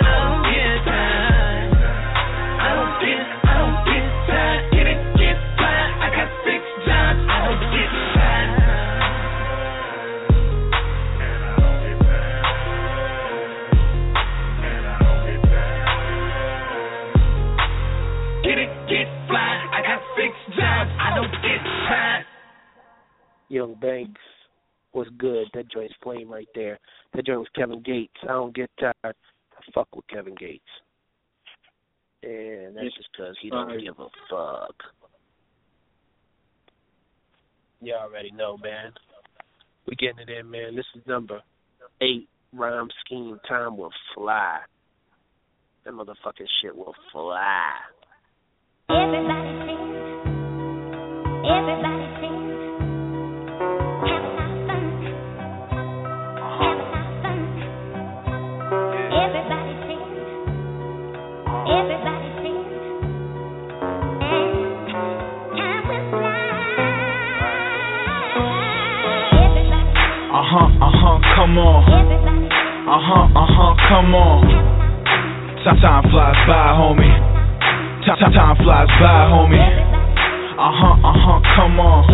get tired. Get it, get fly. I got 6 jobs, I don't get tired. Get it, get fly. I got 6 jobs, I don't get tired. Young Banks was good. That joint's playing right there. That joint was Kevin Gates. I don't get tired. I fuck with Kevin Gates. And that's just because he don't give a fuck. You already know, man. We getting it in, man. This is number 8, Rhyme Scheme. Time will fly. That motherfucking shit will fly. Everybody sings. Everybody sings. Have a lot of fun. Have a lot of fun. Everybody sings. Everybody sings. And time will fly. Everybody sings. Come on. Everybody sings. Come on. Time flies by, homie. Time flies by, homie. Come on.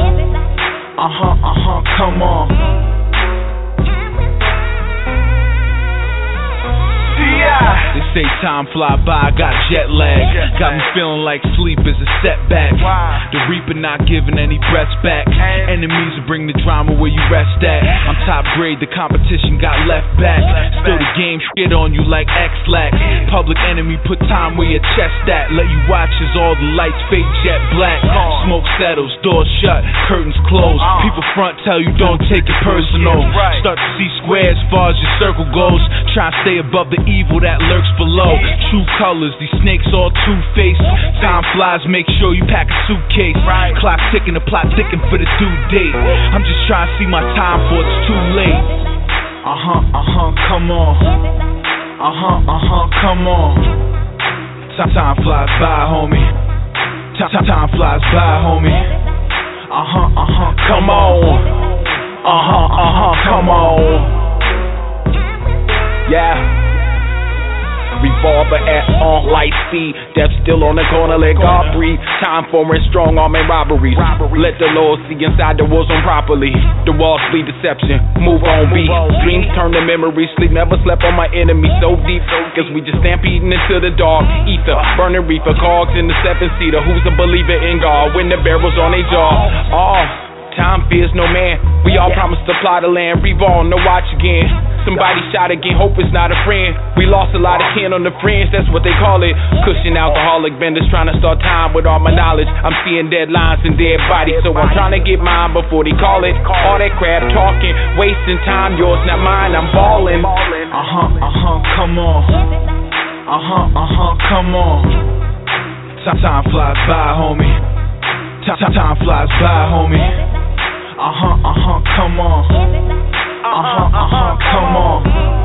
Come on. They say say time fly by, got jet lag. Got me feeling like sleep is a setback. The reaper not giving any breaths back. Enemies will bring the drama where you rest at. I'm top grade, the competition got left back. Still the game shit on you like X-Lax. Public enemy put time where your chest at. Let you watch as all the lights fade jet black. Smoke settles, doors shut, curtains closed. People front tell you don't take it personal. Start to see squares as far as your circle goes. Try to stay above the evil that lurks below. True colors, these snakes all two-faced. Time flies, make sure you pack a suitcase. Clock ticking, the plot ticking for the due date. I'm just trying to see my time for it's too late. Come on. Come on. Time flies by, homie. Time flies by, homie. Come on. Come on. Yeah. Revolver on light speed. Death still on the corner, let God breathe. Time for strong arm and robberies. Let the Lord see inside the war zone properly. The walls bleed deception. Move on, beat. Dreams turn to memories. Sleep never slept on my enemy so deep. Cause we just stampeding into the dark ether. Burning reefer, cogs in the 7-seater. Who's a believer in God when the barrel's on their jaw? Time fears no man. We all promised to ply the land. Revolve, no watch again. Somebody shot again, hope it's not a friend. We lost a lot of kin on the friends, that's what they call it. Cushion alcoholic vendors trying to start time with all my knowledge. I'm seeing deadlines and dead bodies, so I'm trying to get mine before they call it. All that crap talking, wasting time, yours not mine, I'm balling. Come on. Come on. Time flies by, homie. Time flies by, homie. Come on. Come on.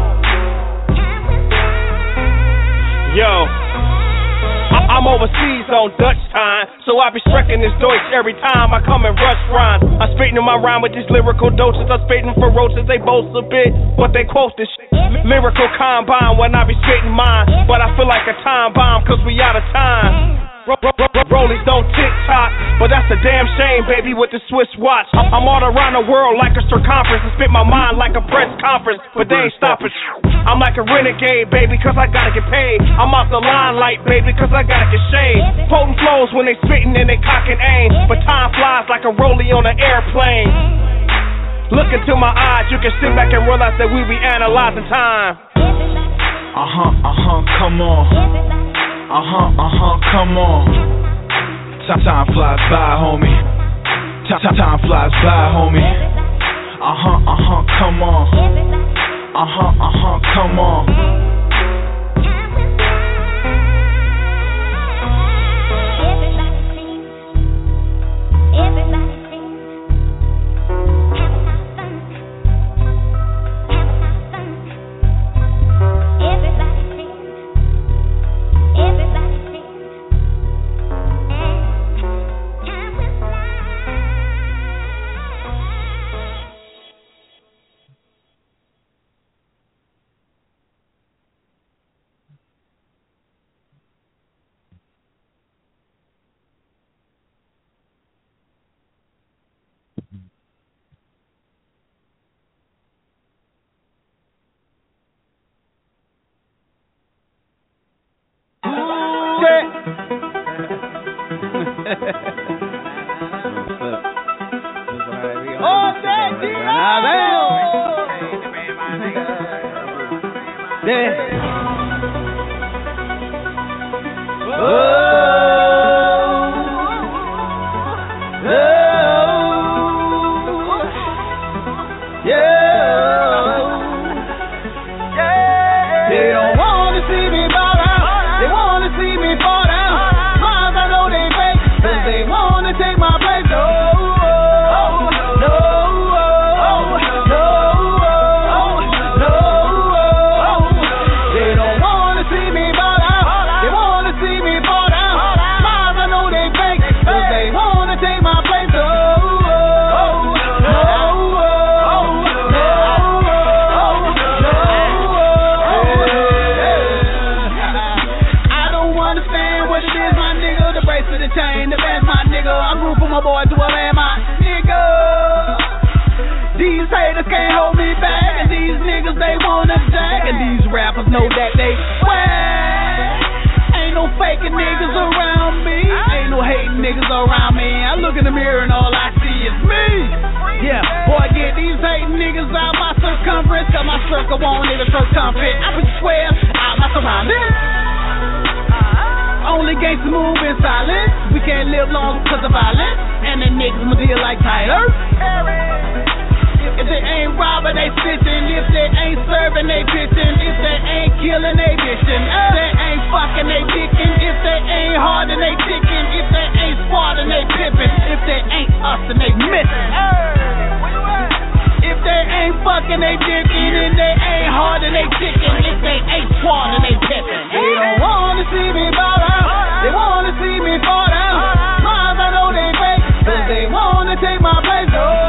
Yo, I'm overseas on Dutch time, so I be strecking this Deutsch every time I come and rush rhymes. I'm spitting in my rhyme with these lyrical doses. I'm spitting ferocious, they boast a bit, but they quote this shit. Lyrical combine when I be spitting mine, but I feel like a time bomb cause we out of time. Rollies don't tick-tock, but that's a damn shame, baby, with the Swiss watch. I'm all around the world like a circumference and spit my mind like a press conference, but they ain't stopping. I'm like a renegade, baby, cause I gotta get paid. I'm off the limelight, baby, cause I gotta get shade. Potent flows when they spittin' and they cock and aim, but time flies like a rollie on an airplane. Look into my eyes, you can sit back and realize that we be analyzing time. Come on. Come on. Time flies by, homie. Time flies by, homie. Come on. Come on. See me ball out. They wanna see me ball out. go on, niggas so confident. I be square out my surroundings. Only gangsters move in silence. We can't live long because of violence. And the niggas will deal like Tyler. If they ain't robbing, they snitching. If they ain't serving, they bitching. If they ain't killing, they bitching. If they ain't fucking, they dicking. If they ain't hard, then they ticking. If they ain't smart, then they pimping. If they ain't us, then they missing. If they ain't fucking, they dicking. And they ain't hard, then they ticking. If they ain't smart, then they pimping. They don't wanna see me ball out. They wanna see me fall down. Moms, I know they fake, but they wanna take my place.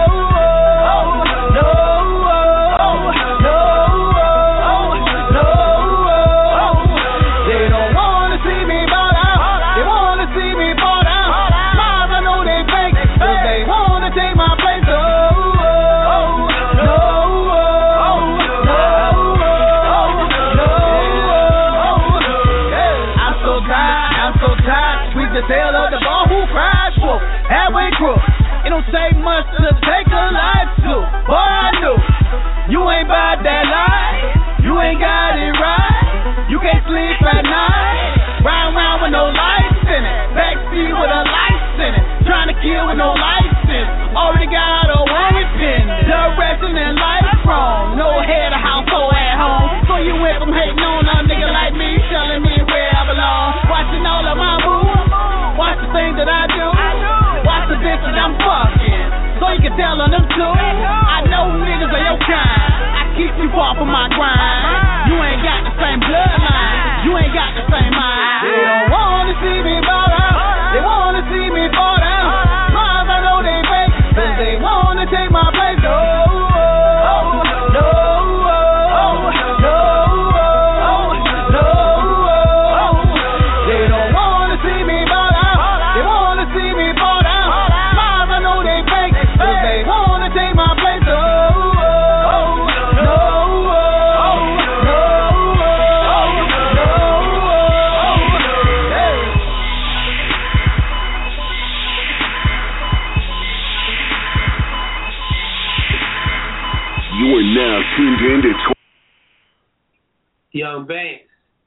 The tale of the ball who cries for halfway crook. It don't take much to take a life to. Boy, I knew you ain't about that life. You ain't got it right. You can't sleep at night. Riding around with no lights in it. Backseat with a lights in it. Trying to kill with no license. Already got a warrant pin. Direction and life wrong. No head of household at home. So you went from hating on a nigga like me, telling me where I belong. Watching all of my moves. Watch the things that I do. Watch the bitches I'm fucking. So you can tell on them too. I know niggas are your kind. I keep you far from my grind. You ain't got the same bloodline. You ain't got the same mind. They don't wanna see me ball out. They wanna see me fall down. Moms, I know they fake, but they wanna take my place. Tuned in to Young Banks.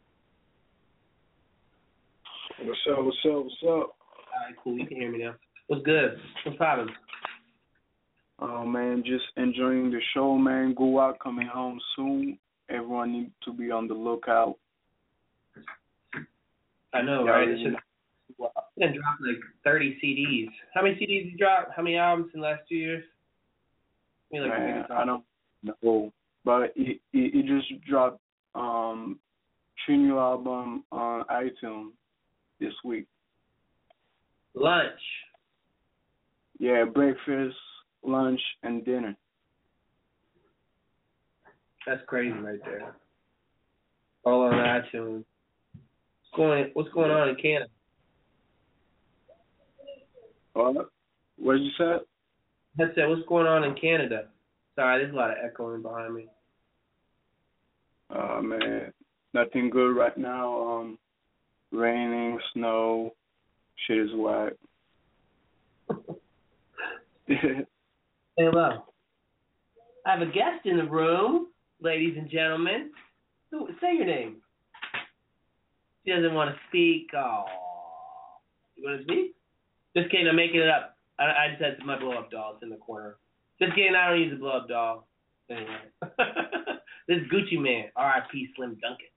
What's up? Alright, cool. You can hear me now. What's good? What's poppin'? Oh, man, just enjoying the show, man. Go out, coming home soon. Everyone needs to be on the lookout. I know, right? It should drop like 30 CDs. How many CDs did you drop? How many albums in the last 2 years? Man, I don't know. But he just dropped 3 new albums on iTunes this week. Lunch. Yeah, breakfast, lunch, and dinner. That's crazy right there. All on iTunes. What's going on in Canada? What did you say? I said, what's going on in Canada? Sorry, there's a lot of echoing behind me. Man, nothing good right now. Raining, snow, shit is whack. Hey, hello. I have a guest in the room, ladies and gentlemen. Say your name. She doesn't want to speak. Oh, you want to speak? Just kidding, I'm making it up. I just had my blow-up doll. It's in the corner. Just kidding, I don't use a blow-up doll. Anyway. This is Gucci Man, R.I.P. Slim Duncan.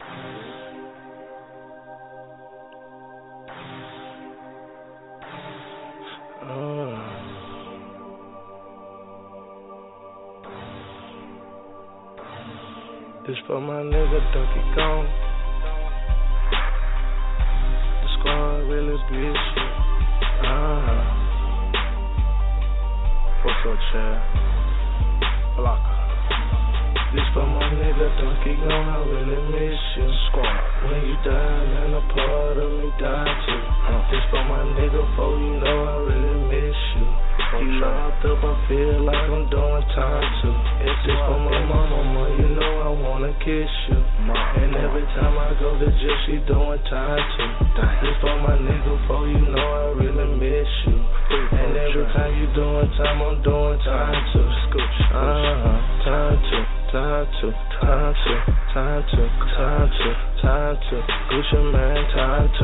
This for my nigga Dunky Kong. The squad really be shit. What's up, Chad? Blocker. This for my nigga Dunky Kong. I really miss you. Squad. When you die, man, a part of me die too. This for my nigga, for you know I really miss you. You locked up, I feel like I'm doing time too. It's just for my mama, you know I wanna kiss you. And every time I go to jail, she doing time too. This for my nigga, for you know I really miss you. And every time you doing time, I'm doing time too. Time too. time to, Gucci man, time to,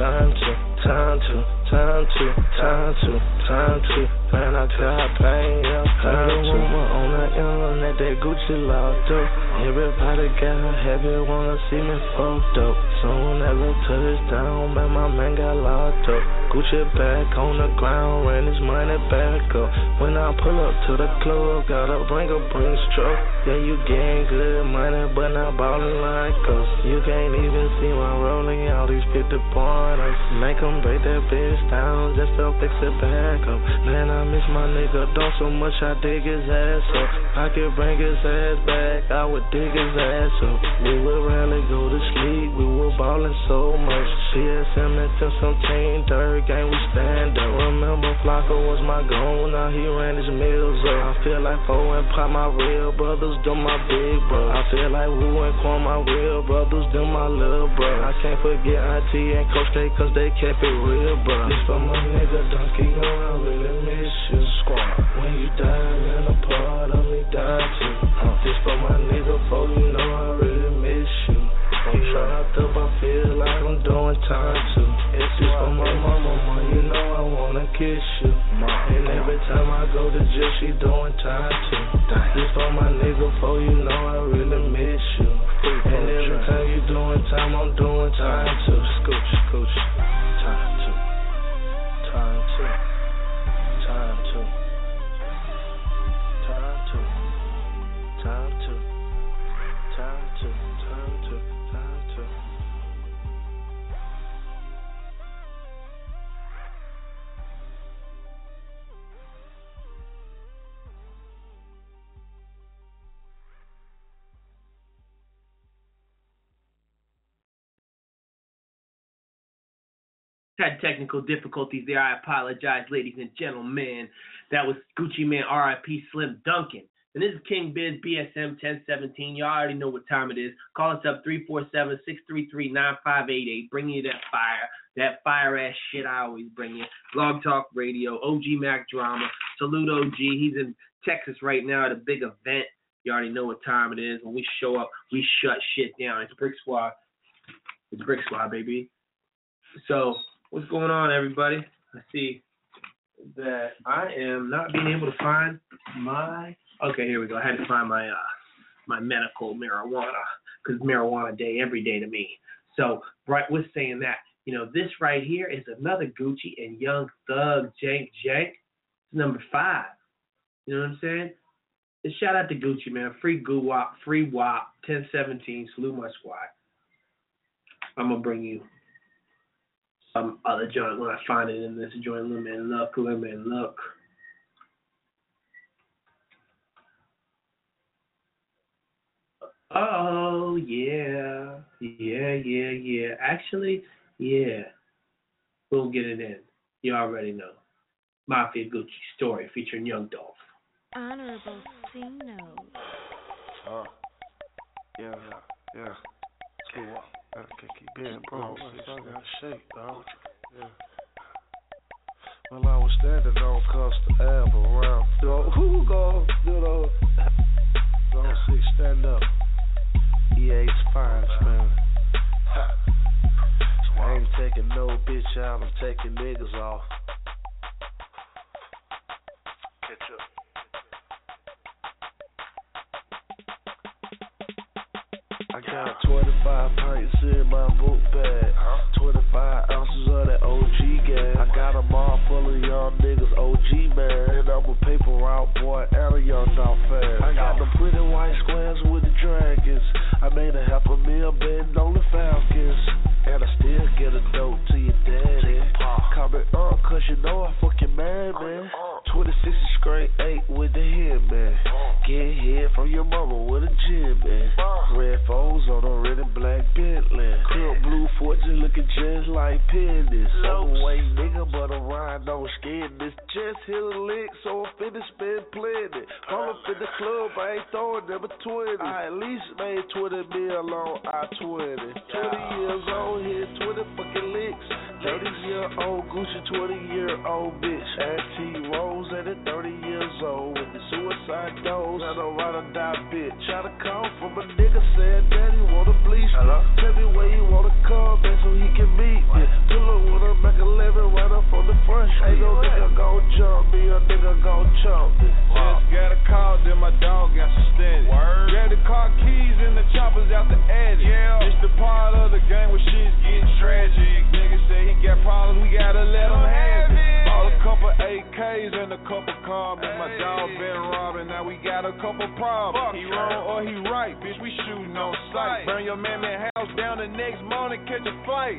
man, I got pain, yeah, time to. Rumor on the internet that Gucci locked up. Everybody got happy, wanna see me fucked up. Soon as I touch down, man, my man got locked up. Gucci back on the ground, ran his money back up. When I pull up to the club, gotta bring a Brinks truck. Yeah, you getting good money, but not ballin' like us. You can't even see my rolling out these 50 pointers. Make 'em break that bitch down just to fix it back up. Man, I miss my nigga Don so much, I dig his ass up. I could bring his ass back, I would dig his ass up. We would rarely go to sleep, we were ballin' so much. CSM and some team, third game we stand up. Remember Flocko was my goal, now he ran his mills up. I feel like Foe and Pop, my real brothers, them my big bro. I feel like Wu and Quan, my real brothers, them my little bro. I can't forget Auntie and Coach Day, cause they kept it real, bro. This for my nigga Donkey Kong, I really miss you. Squad. When you die, man, a part of me died too. This for my nigga Foe, you know I really miss you. I'm shot up, I feel like I'm doing time too. It's just for my mama, you know I wanna kiss you. And every time I go to jail, she doing time too. This for my nigga Foe, you know I really miss you. And every time you doing time, I'm doing time too. Scooch, time too. Time too. Time too. Time too. Time too. Time too. Time too. Time too. Had technical difficulties there. I apologize, ladies and gentlemen. That was Gucci Man, R.I.P. Slim Duncan. And this is King Biz, BSM 1017. Y'all already know what time it is. Call us up 347-633-9588. Bring you that fire-ass shit I always bring you. Blog Talk Radio, OG Mac Drama. Salute OG. He's in Texas right now at a big event. You already know what time it is. When we show up, we shut shit down. It's Brick Squad. It's Brick Squad, baby. So, what's going on, everybody? I see that I am not being able to find my... Okay, here we go. I had to find my my medical marijuana, because marijuana day every day to me. So, right, we're saying that. You know, this right here is another Gucci and Young Thug Jank. It's number 5. You know what I'm saying? And shout out to Gucci, man. Free Guwap, free WAP, 1017. Salute my squad. I'm going to bring you some other joint when I find it in this joint. Let me look. Oh, yeah. Actually, yeah. We'll get it in. You already know. Mafia Gucci Story featuring Young Dolph. Honorable C-Note. Yeah. Cool. I can't keep being bro. I got shake, dog. Yeah. Well, I was standing on Costa Ave around. Who go? Don't see, stand up. EA's fine, man. I ain't taking no bitch out, I'm taking niggas off. Catch up. I got 25 pints in my book bag, 25 ounces of that OG gas. I got a mall full of young niggas, OG man. And I'm a paper route boy and a young dog fan. I got the pretty white squares with the dragons. I made $500,000 betting on the Falcons. And I still get a dope to your daddy. Call me cause you know I fucking mad, man. 26 straight 8 with the head, man. Get hit from your mama with a gym, man. Red foes on a red and black Bentley. Cool blue fortune looking just like pennies. Overweight nigga, but I'm riding on skin. This just hit a lick, so I'm finna spend plenty. All up in the club, I ain't throwing them a 20. I at least made 20 mil on I-20. 20 years old, hit 20 fucking licks. 30-year-old Gucci, 20-year-old bitch. Auntie Rose at 30 years old with the suicide dose. Not a ride or die bitch. Try to call from a nigga saying daddy wanna bleach me. Tell me where you wanna come back so he can meet me. Pull up with a Mac 11 right up on the front street. Ain't no nigga gon' jump me, a nigga gon' chump me. Just got a call, then my dog got suspended. Grab the car keys and the choppers out the attic. It's the part of the game where shit's getting tragic. Nigga say he got problems, we gotta let him have it. Bought a couple AKs and a couple carbons. My dog been robbing, now we got a couple problems. He wrong or he right, bitch, we shooting on sight. Burn your man house down the next morning, catch a flight.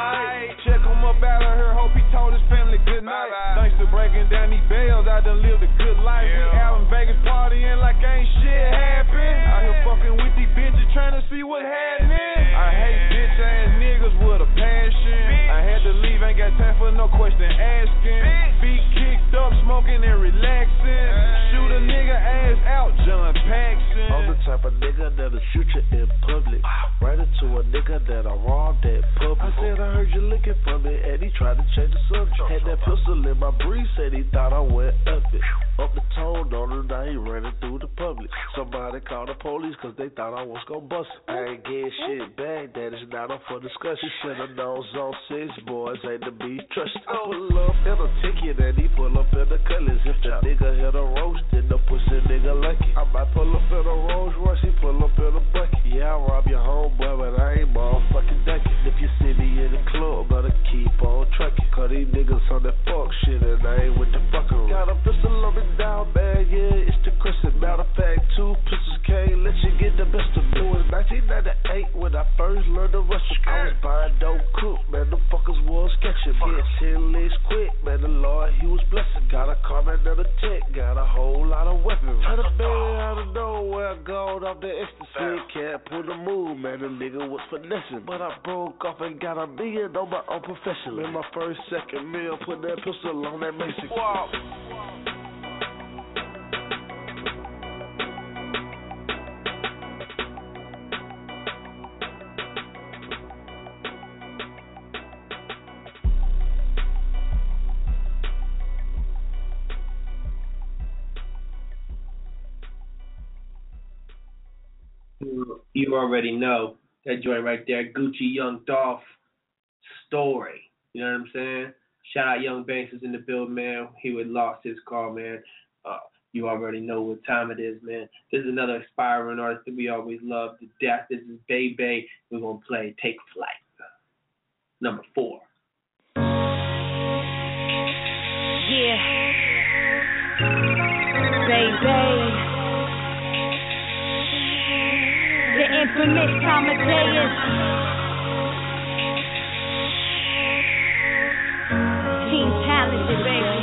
I check him up out of here, hope he told his family good night. Thanks to breaking down these bells, I done lived a good life. We out in Vegas partying like ain't shit happened. Out here fucking with these bitches trying to see what happening. I hate bitch ass niggas with a passion. I had to leave, ain't got time for no question asking. Feet kicked up, smoking and relaxing. Shoot a nigga ass out, John Paxson. I'm the type of nigga that'll shoot you in public. Right into a nigga that'll rob that public. I said I heard you looking for me, and he tried to change the subject. Had that pistol in my breeze, said he thought I went epic. Up the tone on him, now he running through the public. Somebody called the police cause they thought I was gon' bust it. I ain't getting shit back, that is not up for discussion. Should've known Zone 6 boys ain't to be trusted. I pull up in a ticket and he pull up in the colors. If the nigga hit a roast, then the pussy nigga lucky. I might pull up in a Rolls Royce, he pull up in a bucket. Yeah, I'll rob your homeboy, but I ain't motherfucking ducking. If you see me in the club, better keep on trucking. Cause these niggas on that fuck shit and I ain't with the fucking. Got a pistol on me down, man, yeah, it's the crescent. Matter of fact, 2 pistols can't let you get the best of me. It was 1998 when I first learned the recipe. I was buying dope cook, man, the fuckers was catching. Get 10 legs quick, man, the Lord, he was blessing. Got a car, man, another tech, got a whole lot of weapons. Had a baby out of nowhere, gone off the ecstasy. Can't pull the move, man, the nigga was finessing. But I broke off and got a million on my own profession. Man, my first, second meal, put that pistol on that Mason. Wow. You already know that joint right there, Gucci Young Dolph Story. You know what I'm saying? Shout out Young Banks is in the building, man. He would lost his car, man. You already know what time it is, man. This is another aspiring artist that we always love to death. This is Bebe. We're going to play Take Flight. Number 4. Yeah. Bebe. The infamous Amadeus. Team talented, baby.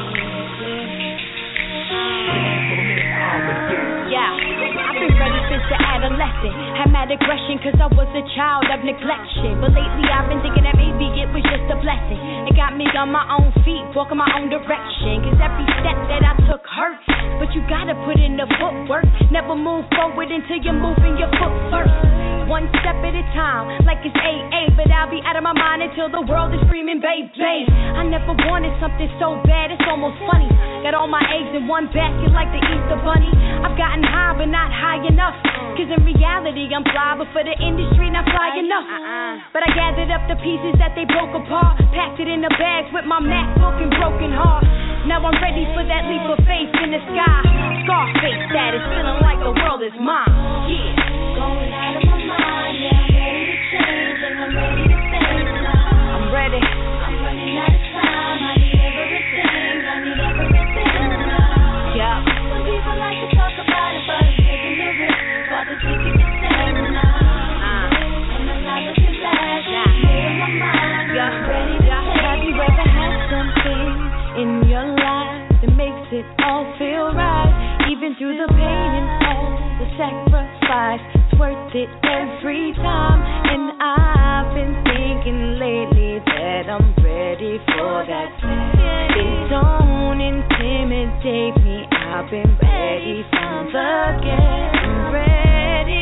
Yeah, I've been ready since the adolescent. Had mad aggression cause I was a child of neglection. But lately I've been thinking that maybe it was just a blessing. It got me on my own feet, walking my own direction. Cause every step that I took hurt. But you gotta put in the footwork. Never move forward until you're moving your foot first. One step at a time, like it's AA. But I'll be out of my mind until the world is screaming, babe, babe. I never wanted something so bad, it's almost funny. Got all my eggs in one basket like the Easter Bunny. I've gotten high, but not high enough. Cause in reality, I'm fly, but for the industry, not fly enough. But I gathered up the pieces that they broke apart. Packed it in the bags with my MacBook and broken heart. Now I'm ready for that leap of faith in the sky. Scarface status, feeling like the world is mine. Yeah. Going out of my mind, yeah, I'm ready to change and I'm ready to face now. I'm ready. I'm running out of time, I need everything now. Yeah. Some people like to talk about it, but I'm taking the risk. But the ticket is same now. And I'm not looking back, made up my mind, I'm ready to change. Have you ever had something in your life that makes it all feel right? Even through the pain and all the sacrifice, it's worth it every time. And I've been thinking lately that I'm ready for that. It don't intimidate me. I've been ready from the get. I'm ready.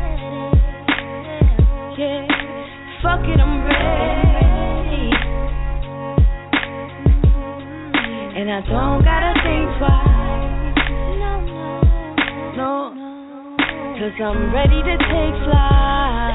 Yeah, fuck it, I'm ready. And I don't gotta think twice. No, 'cause I'm ready to take flight.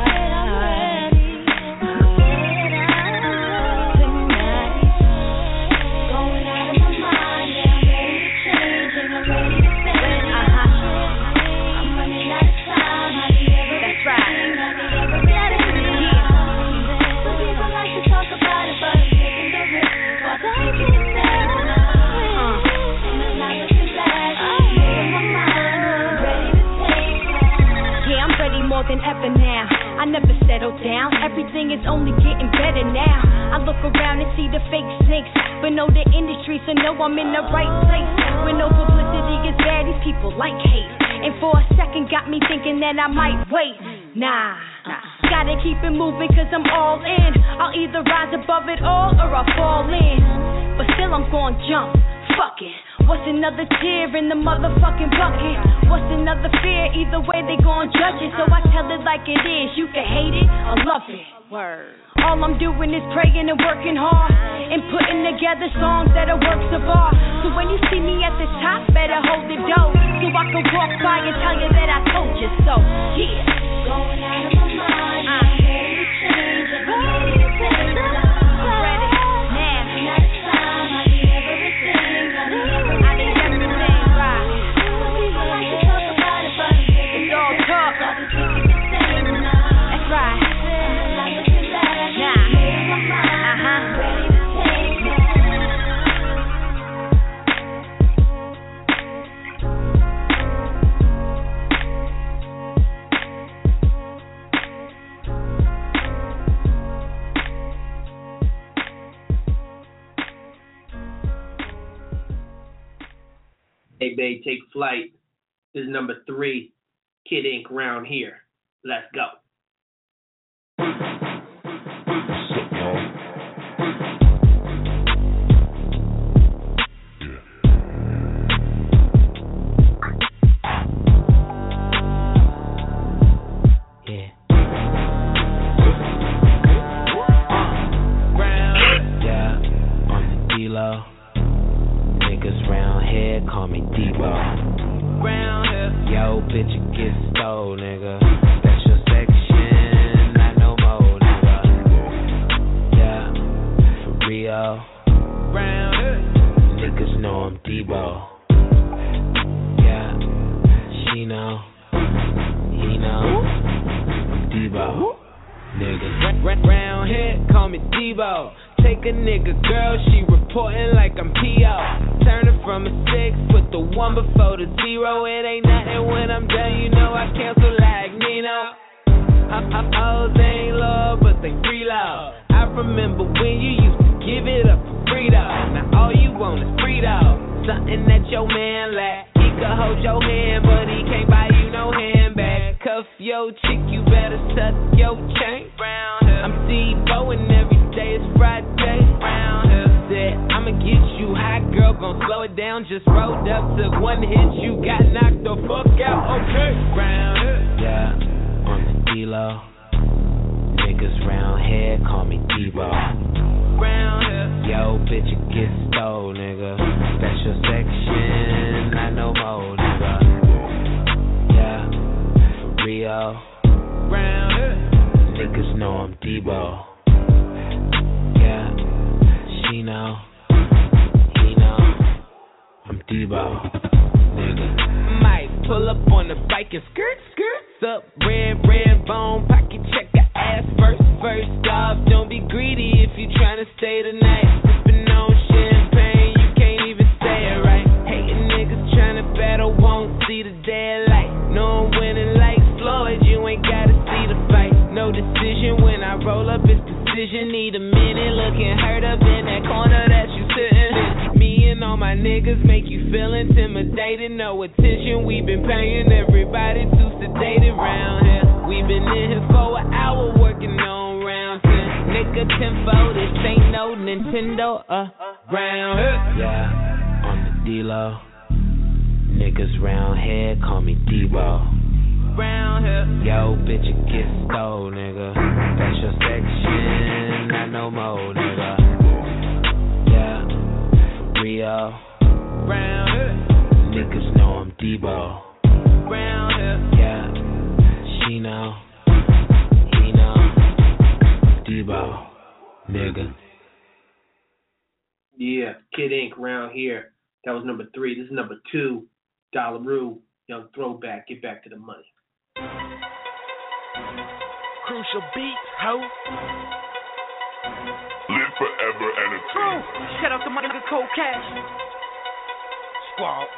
Than ever now, I never settle down. Everything is only getting better now. I look around and see the fake snakes, but know the industry, so know I'm in the right place. When no publicity is bad, these people like hate. And for a second got me thinking that I might wait. Nah. Gotta keep it moving 'cause I'm all in. I'll either rise above it all or I'll fall in. But still I'm gonna jump. Fuck it. What's another tear in the motherfucking bucket? What's another fear? Either way they gon' judge it. So I tell it like it is. You can hate it or love it. Word. All I'm doing is praying and working hard and putting together songs that are works of art. So when you see me at the top, better hold the door so I can walk by and tell you that I told you so. Yeah. Going out of my mind, I'm ready to change and I'm ready to take it. I'm ready now. Next time I need everything. I need everything right. People like to talk about it, but it's all talk. That's right. Hey, babe, take flight. This is number 3, Kid Ink round here. Let's go. Niggas round here call me Debo. Round here, yo, bitch, you get stole, nigga. That's your section, not no more, nigga. Yeah, for real. Round here, niggas know I'm Debo. Yeah, she know, he know, I'm Debo. Niggas round here call me Debo. Take a nigga girl, she reporting like I'm P.O. Turn it from a 6, put the 1 before the 0. It ain't nothing when I'm done, you know I cancel like Nino. Hoes ain't low, but they reload. I remember when you used to give it up for free though. Now all you want is free though. Something that your man lack. He could hold your hand, but he can't buy you no handbag. Cuff your chick, you better tuck your chain. I'm Debo and every day is Friday. Round here, said I'ma get you hot, girl, gon' slow it down. Just rolled up, took 1 hit, you got knocked the fuck out. Okay, round here, yeah, on the D-Lo. Niggas round here call me Debo. Round here, yo, bitch, you get stole, nigga. That's your section, not no more, nigga. Yeah, for real. Round here, niggas know I'm Debo. Yeah, she know, he know, I'm Debo, nigga. Might pull up on the bike and skirt, up, red bone, pocket checker, ass first off. Don't be greedy if you tryna stay tonight. Sippin' on champagne, you can't even say it right. Hating niggas tryna battle, won't see the daylight. No I'm winning like Floyd, you ain't gotta see the fight. No decision when I roll up, it's precision. Need a minute, looking hurt up in that corner that you sitting in. Me and all my niggas make you feel intimidated. No attention, we been paying everybody too sedated round here. We been in here for an hour working on round 10. Nigga tempo, this ain't no Nintendo, round here. Yeah, on the D-Lo. Niggas round here call me Debo. Round here, yo, bitch, you get stole, nigga. That's your section, not no more, nigga. Yeah, for real. nigga. Yeah, Kid Ink round here. That was number 3. This is number 2. Dollaroo, Young Throwback. Get back to the money. Crucial beats, ho. Live forever and a team. Shout out to my nigga Cold Cash. Squad.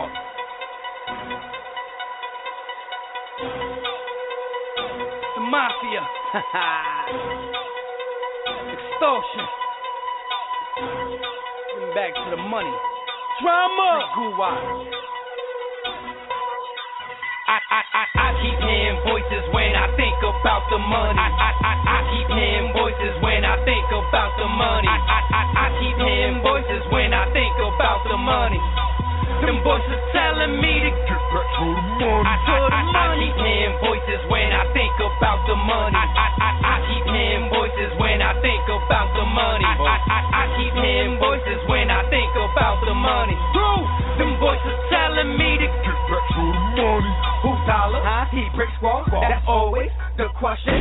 The Mafia. Extortion. Getting back to the money. Drama. Goo-wop. I keep hearing voices when I think about the money. I keep hearing voices when I think about the money. I keep hearing voices when I think about the money. Them voices telling me to get back to the money. I keep hearing voices when I think about the money. I keep hearing voices when I think about the money. I keep hearing voices when I think about the money. Them voices telling me to get back to the money. Who dollar? He brick squad. That's always the question.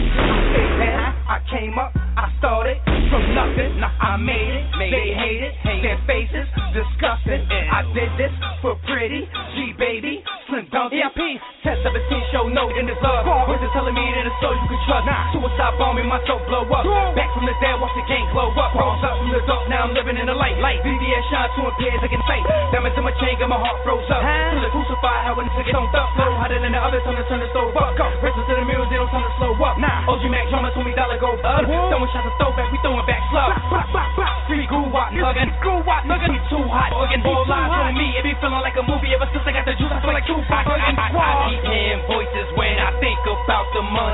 I came up, I started from nothing. Now I made it. They hate it. Their faces disgusting. I did this for pretty G baby, Slim Duncan. EIP 1017 show no in this love. Voices telling me that it's so you can trust. Suicide bombing, my soul blow up. Back from the dead, watch the game glow up. Rose up from the dark, now I'm living in the light. VVS shine to impairs, I can say. Diamonds in my chain, got my heart froze up. Till it crucified, how when it's get on up. Flow hotter than the others, turn the stove up. Racing to the mirrors, they don't turn to slow up. OG Mac drama told me dollar go up. Throwing shots of throwback, we throwing back slug. Free Goo-wop, nuggin. We too hot, organ. All lies on me, it be feeling like a movie. Ever since I got the juice, I feel like Tupac. I keep hearing voices when I think about the money.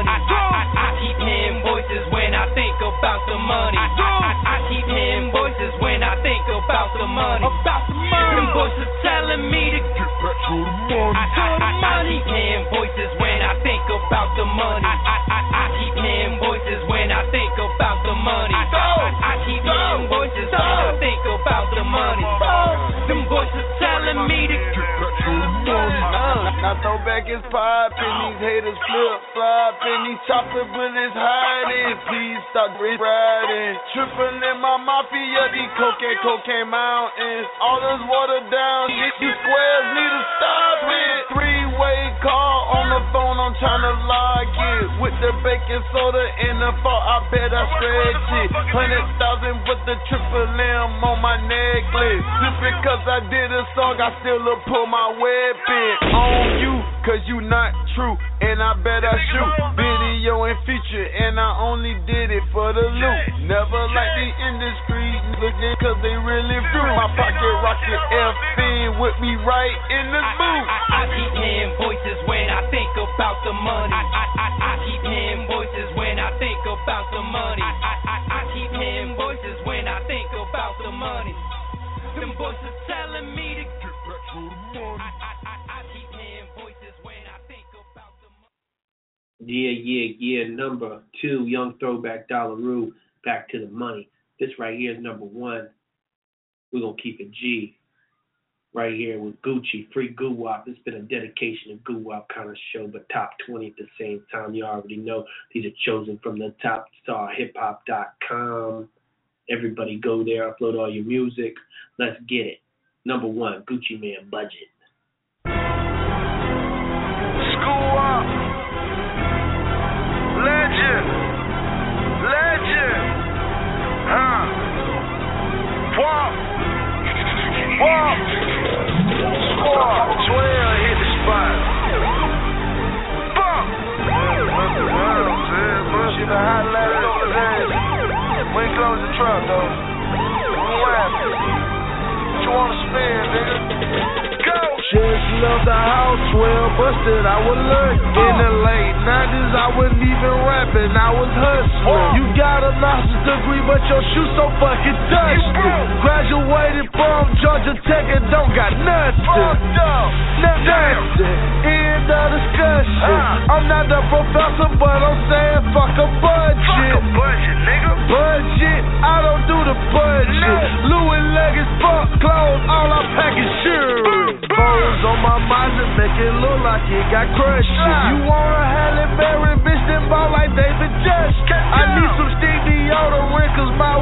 I keep hearing voices when I think about the money. I keep hearing voices when I think about the money. Them voices telling me to get back to the money. I keep hearing voices when I think about the money. I keep hearing voices when I think about the money. I keep hearing voices when I think about the money. Them voices telling me to get back to the money. Now throwback is poppin', these haters flip-floppin', these chocolate bullets hiding. Please stop riding. Trippin' in my mafia, these cocaine mountains. All this water down, these squares need to stop it. Three-way call on the phone, I'm tryna log it. With the baking soda in the fall, I bet I stretch it. 100,000 with the triple M on my necklace. Just because I did a song, I still pull my weapon on you, cause you not true, and I bet I shoot video and feature, and I only did it for the loot. Never like the industry, looking cause they really fruit. My pocket rocket F-fin with me right in the booth. I keep hearing voices when I think about the money. I keep hearing voices when I think about the money. I keep hearing voices when I think about the money. Them voices telling me to get back to the money. I keep hearing voices when I think about the money. Yeah. Number 2, Young Throwback, Dollaroo, Back to the Money. This right here is number 1. We're going to keep it G. Right here with Gucci, Free Goo-wop. It's been a dedication to Goo-wop kind of show, but top 20 at the same time. You already know these are chosen from the TopStarHipHop.com. Everybody go there, upload all your music. Let's get it. Number 1, Gucci Mane, Budget. School up. Legend. Walk. Squad. 12 hit the spot. Bump. She the highlight of the day. We ain't close the truck though. What you wanna spin, nigga? Go! Just love the house, well busted, I was lurking. In the late 90s, I wasn't even rapping, I was hustling. You got a master's degree, but your shoes so fucking dusty. Graduated from Georgia Tech and don't got nothing. Nasty, end of discussion. I'm not the professor, but I'm saying fuck a budget. Fuck a budget, nigga. Budget, I don't do the budget. Louis leggings, fuck clothes, all I pack is shoes. Bones on my mind to make it look like it got crushed. You want a Halle Berry bitch, then ball like David Just. I need some Steve deodorant, cause my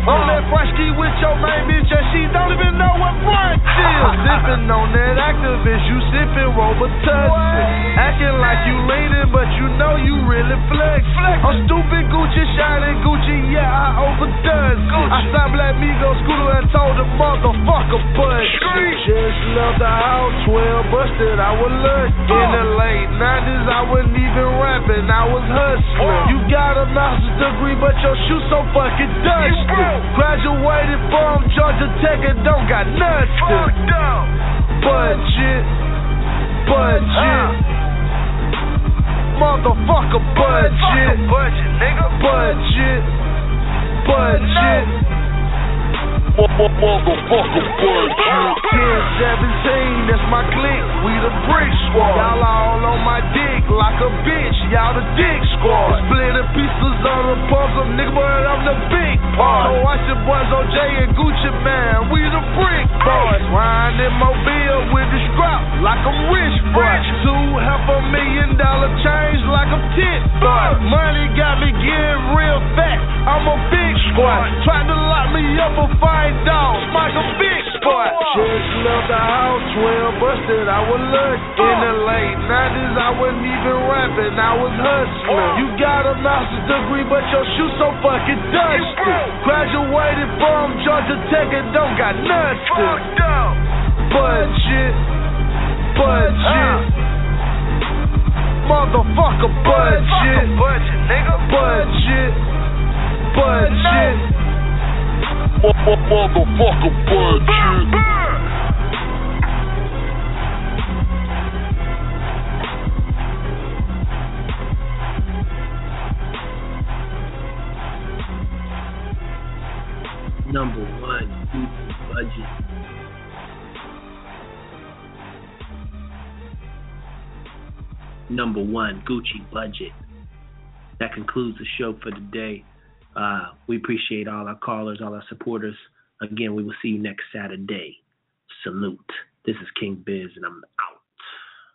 On that fresh ski with your main bitch and she don't even know what brunch is. Sipping on that activist, you sipping Robitussin. Acting like you leaning, but you know you really flex. I'm stupid Gucci, shining Gucci, yeah, I overdone. I signed Black Migo Scooter and told the motherfucker, but just left the house, 12 busted, I was lucky. In the late 90s, I wasn't even rapping, I was hustling. You got a master's degree, but your shoes so fucking dusty. Graduated from Georgia Tech and don't got nothing. Budget. Motherfucker, budget. Budget. Motherfucker, budget. 10-17, that's my clique. We the brick squad. Y'all all on my dick like a bitch. Y'all the dick squad. Splitting pieces on the puzzle, nigga, but I'm the big part. So watch the boys OJ and Gucci, man. We the brick boys. Riding in Mobile with the scrap like I'm rich, boy. $2,500,000 change like I'm tit, boy. Money got me getting real fat. I'm a big squad. Tried to lock me up a fine dog like a big boy. Just left the house, 12 busted, I was lucky. In the late 90s, I wasn't even rapping, I was hustling. You got a master's degree, but your shoes so fucking dusty. Graduated from Georgia Tech and don't got nothing. Budget. Motherfucker, budget. Budget. Motherfucker, budget. Number one, Gucci budget. Number one, Gucci budget. That concludes the show for today. We appreciate all our callers, all our supporters. Again, we will see you next Saturday. Salute. This is King Biz, and I'm out.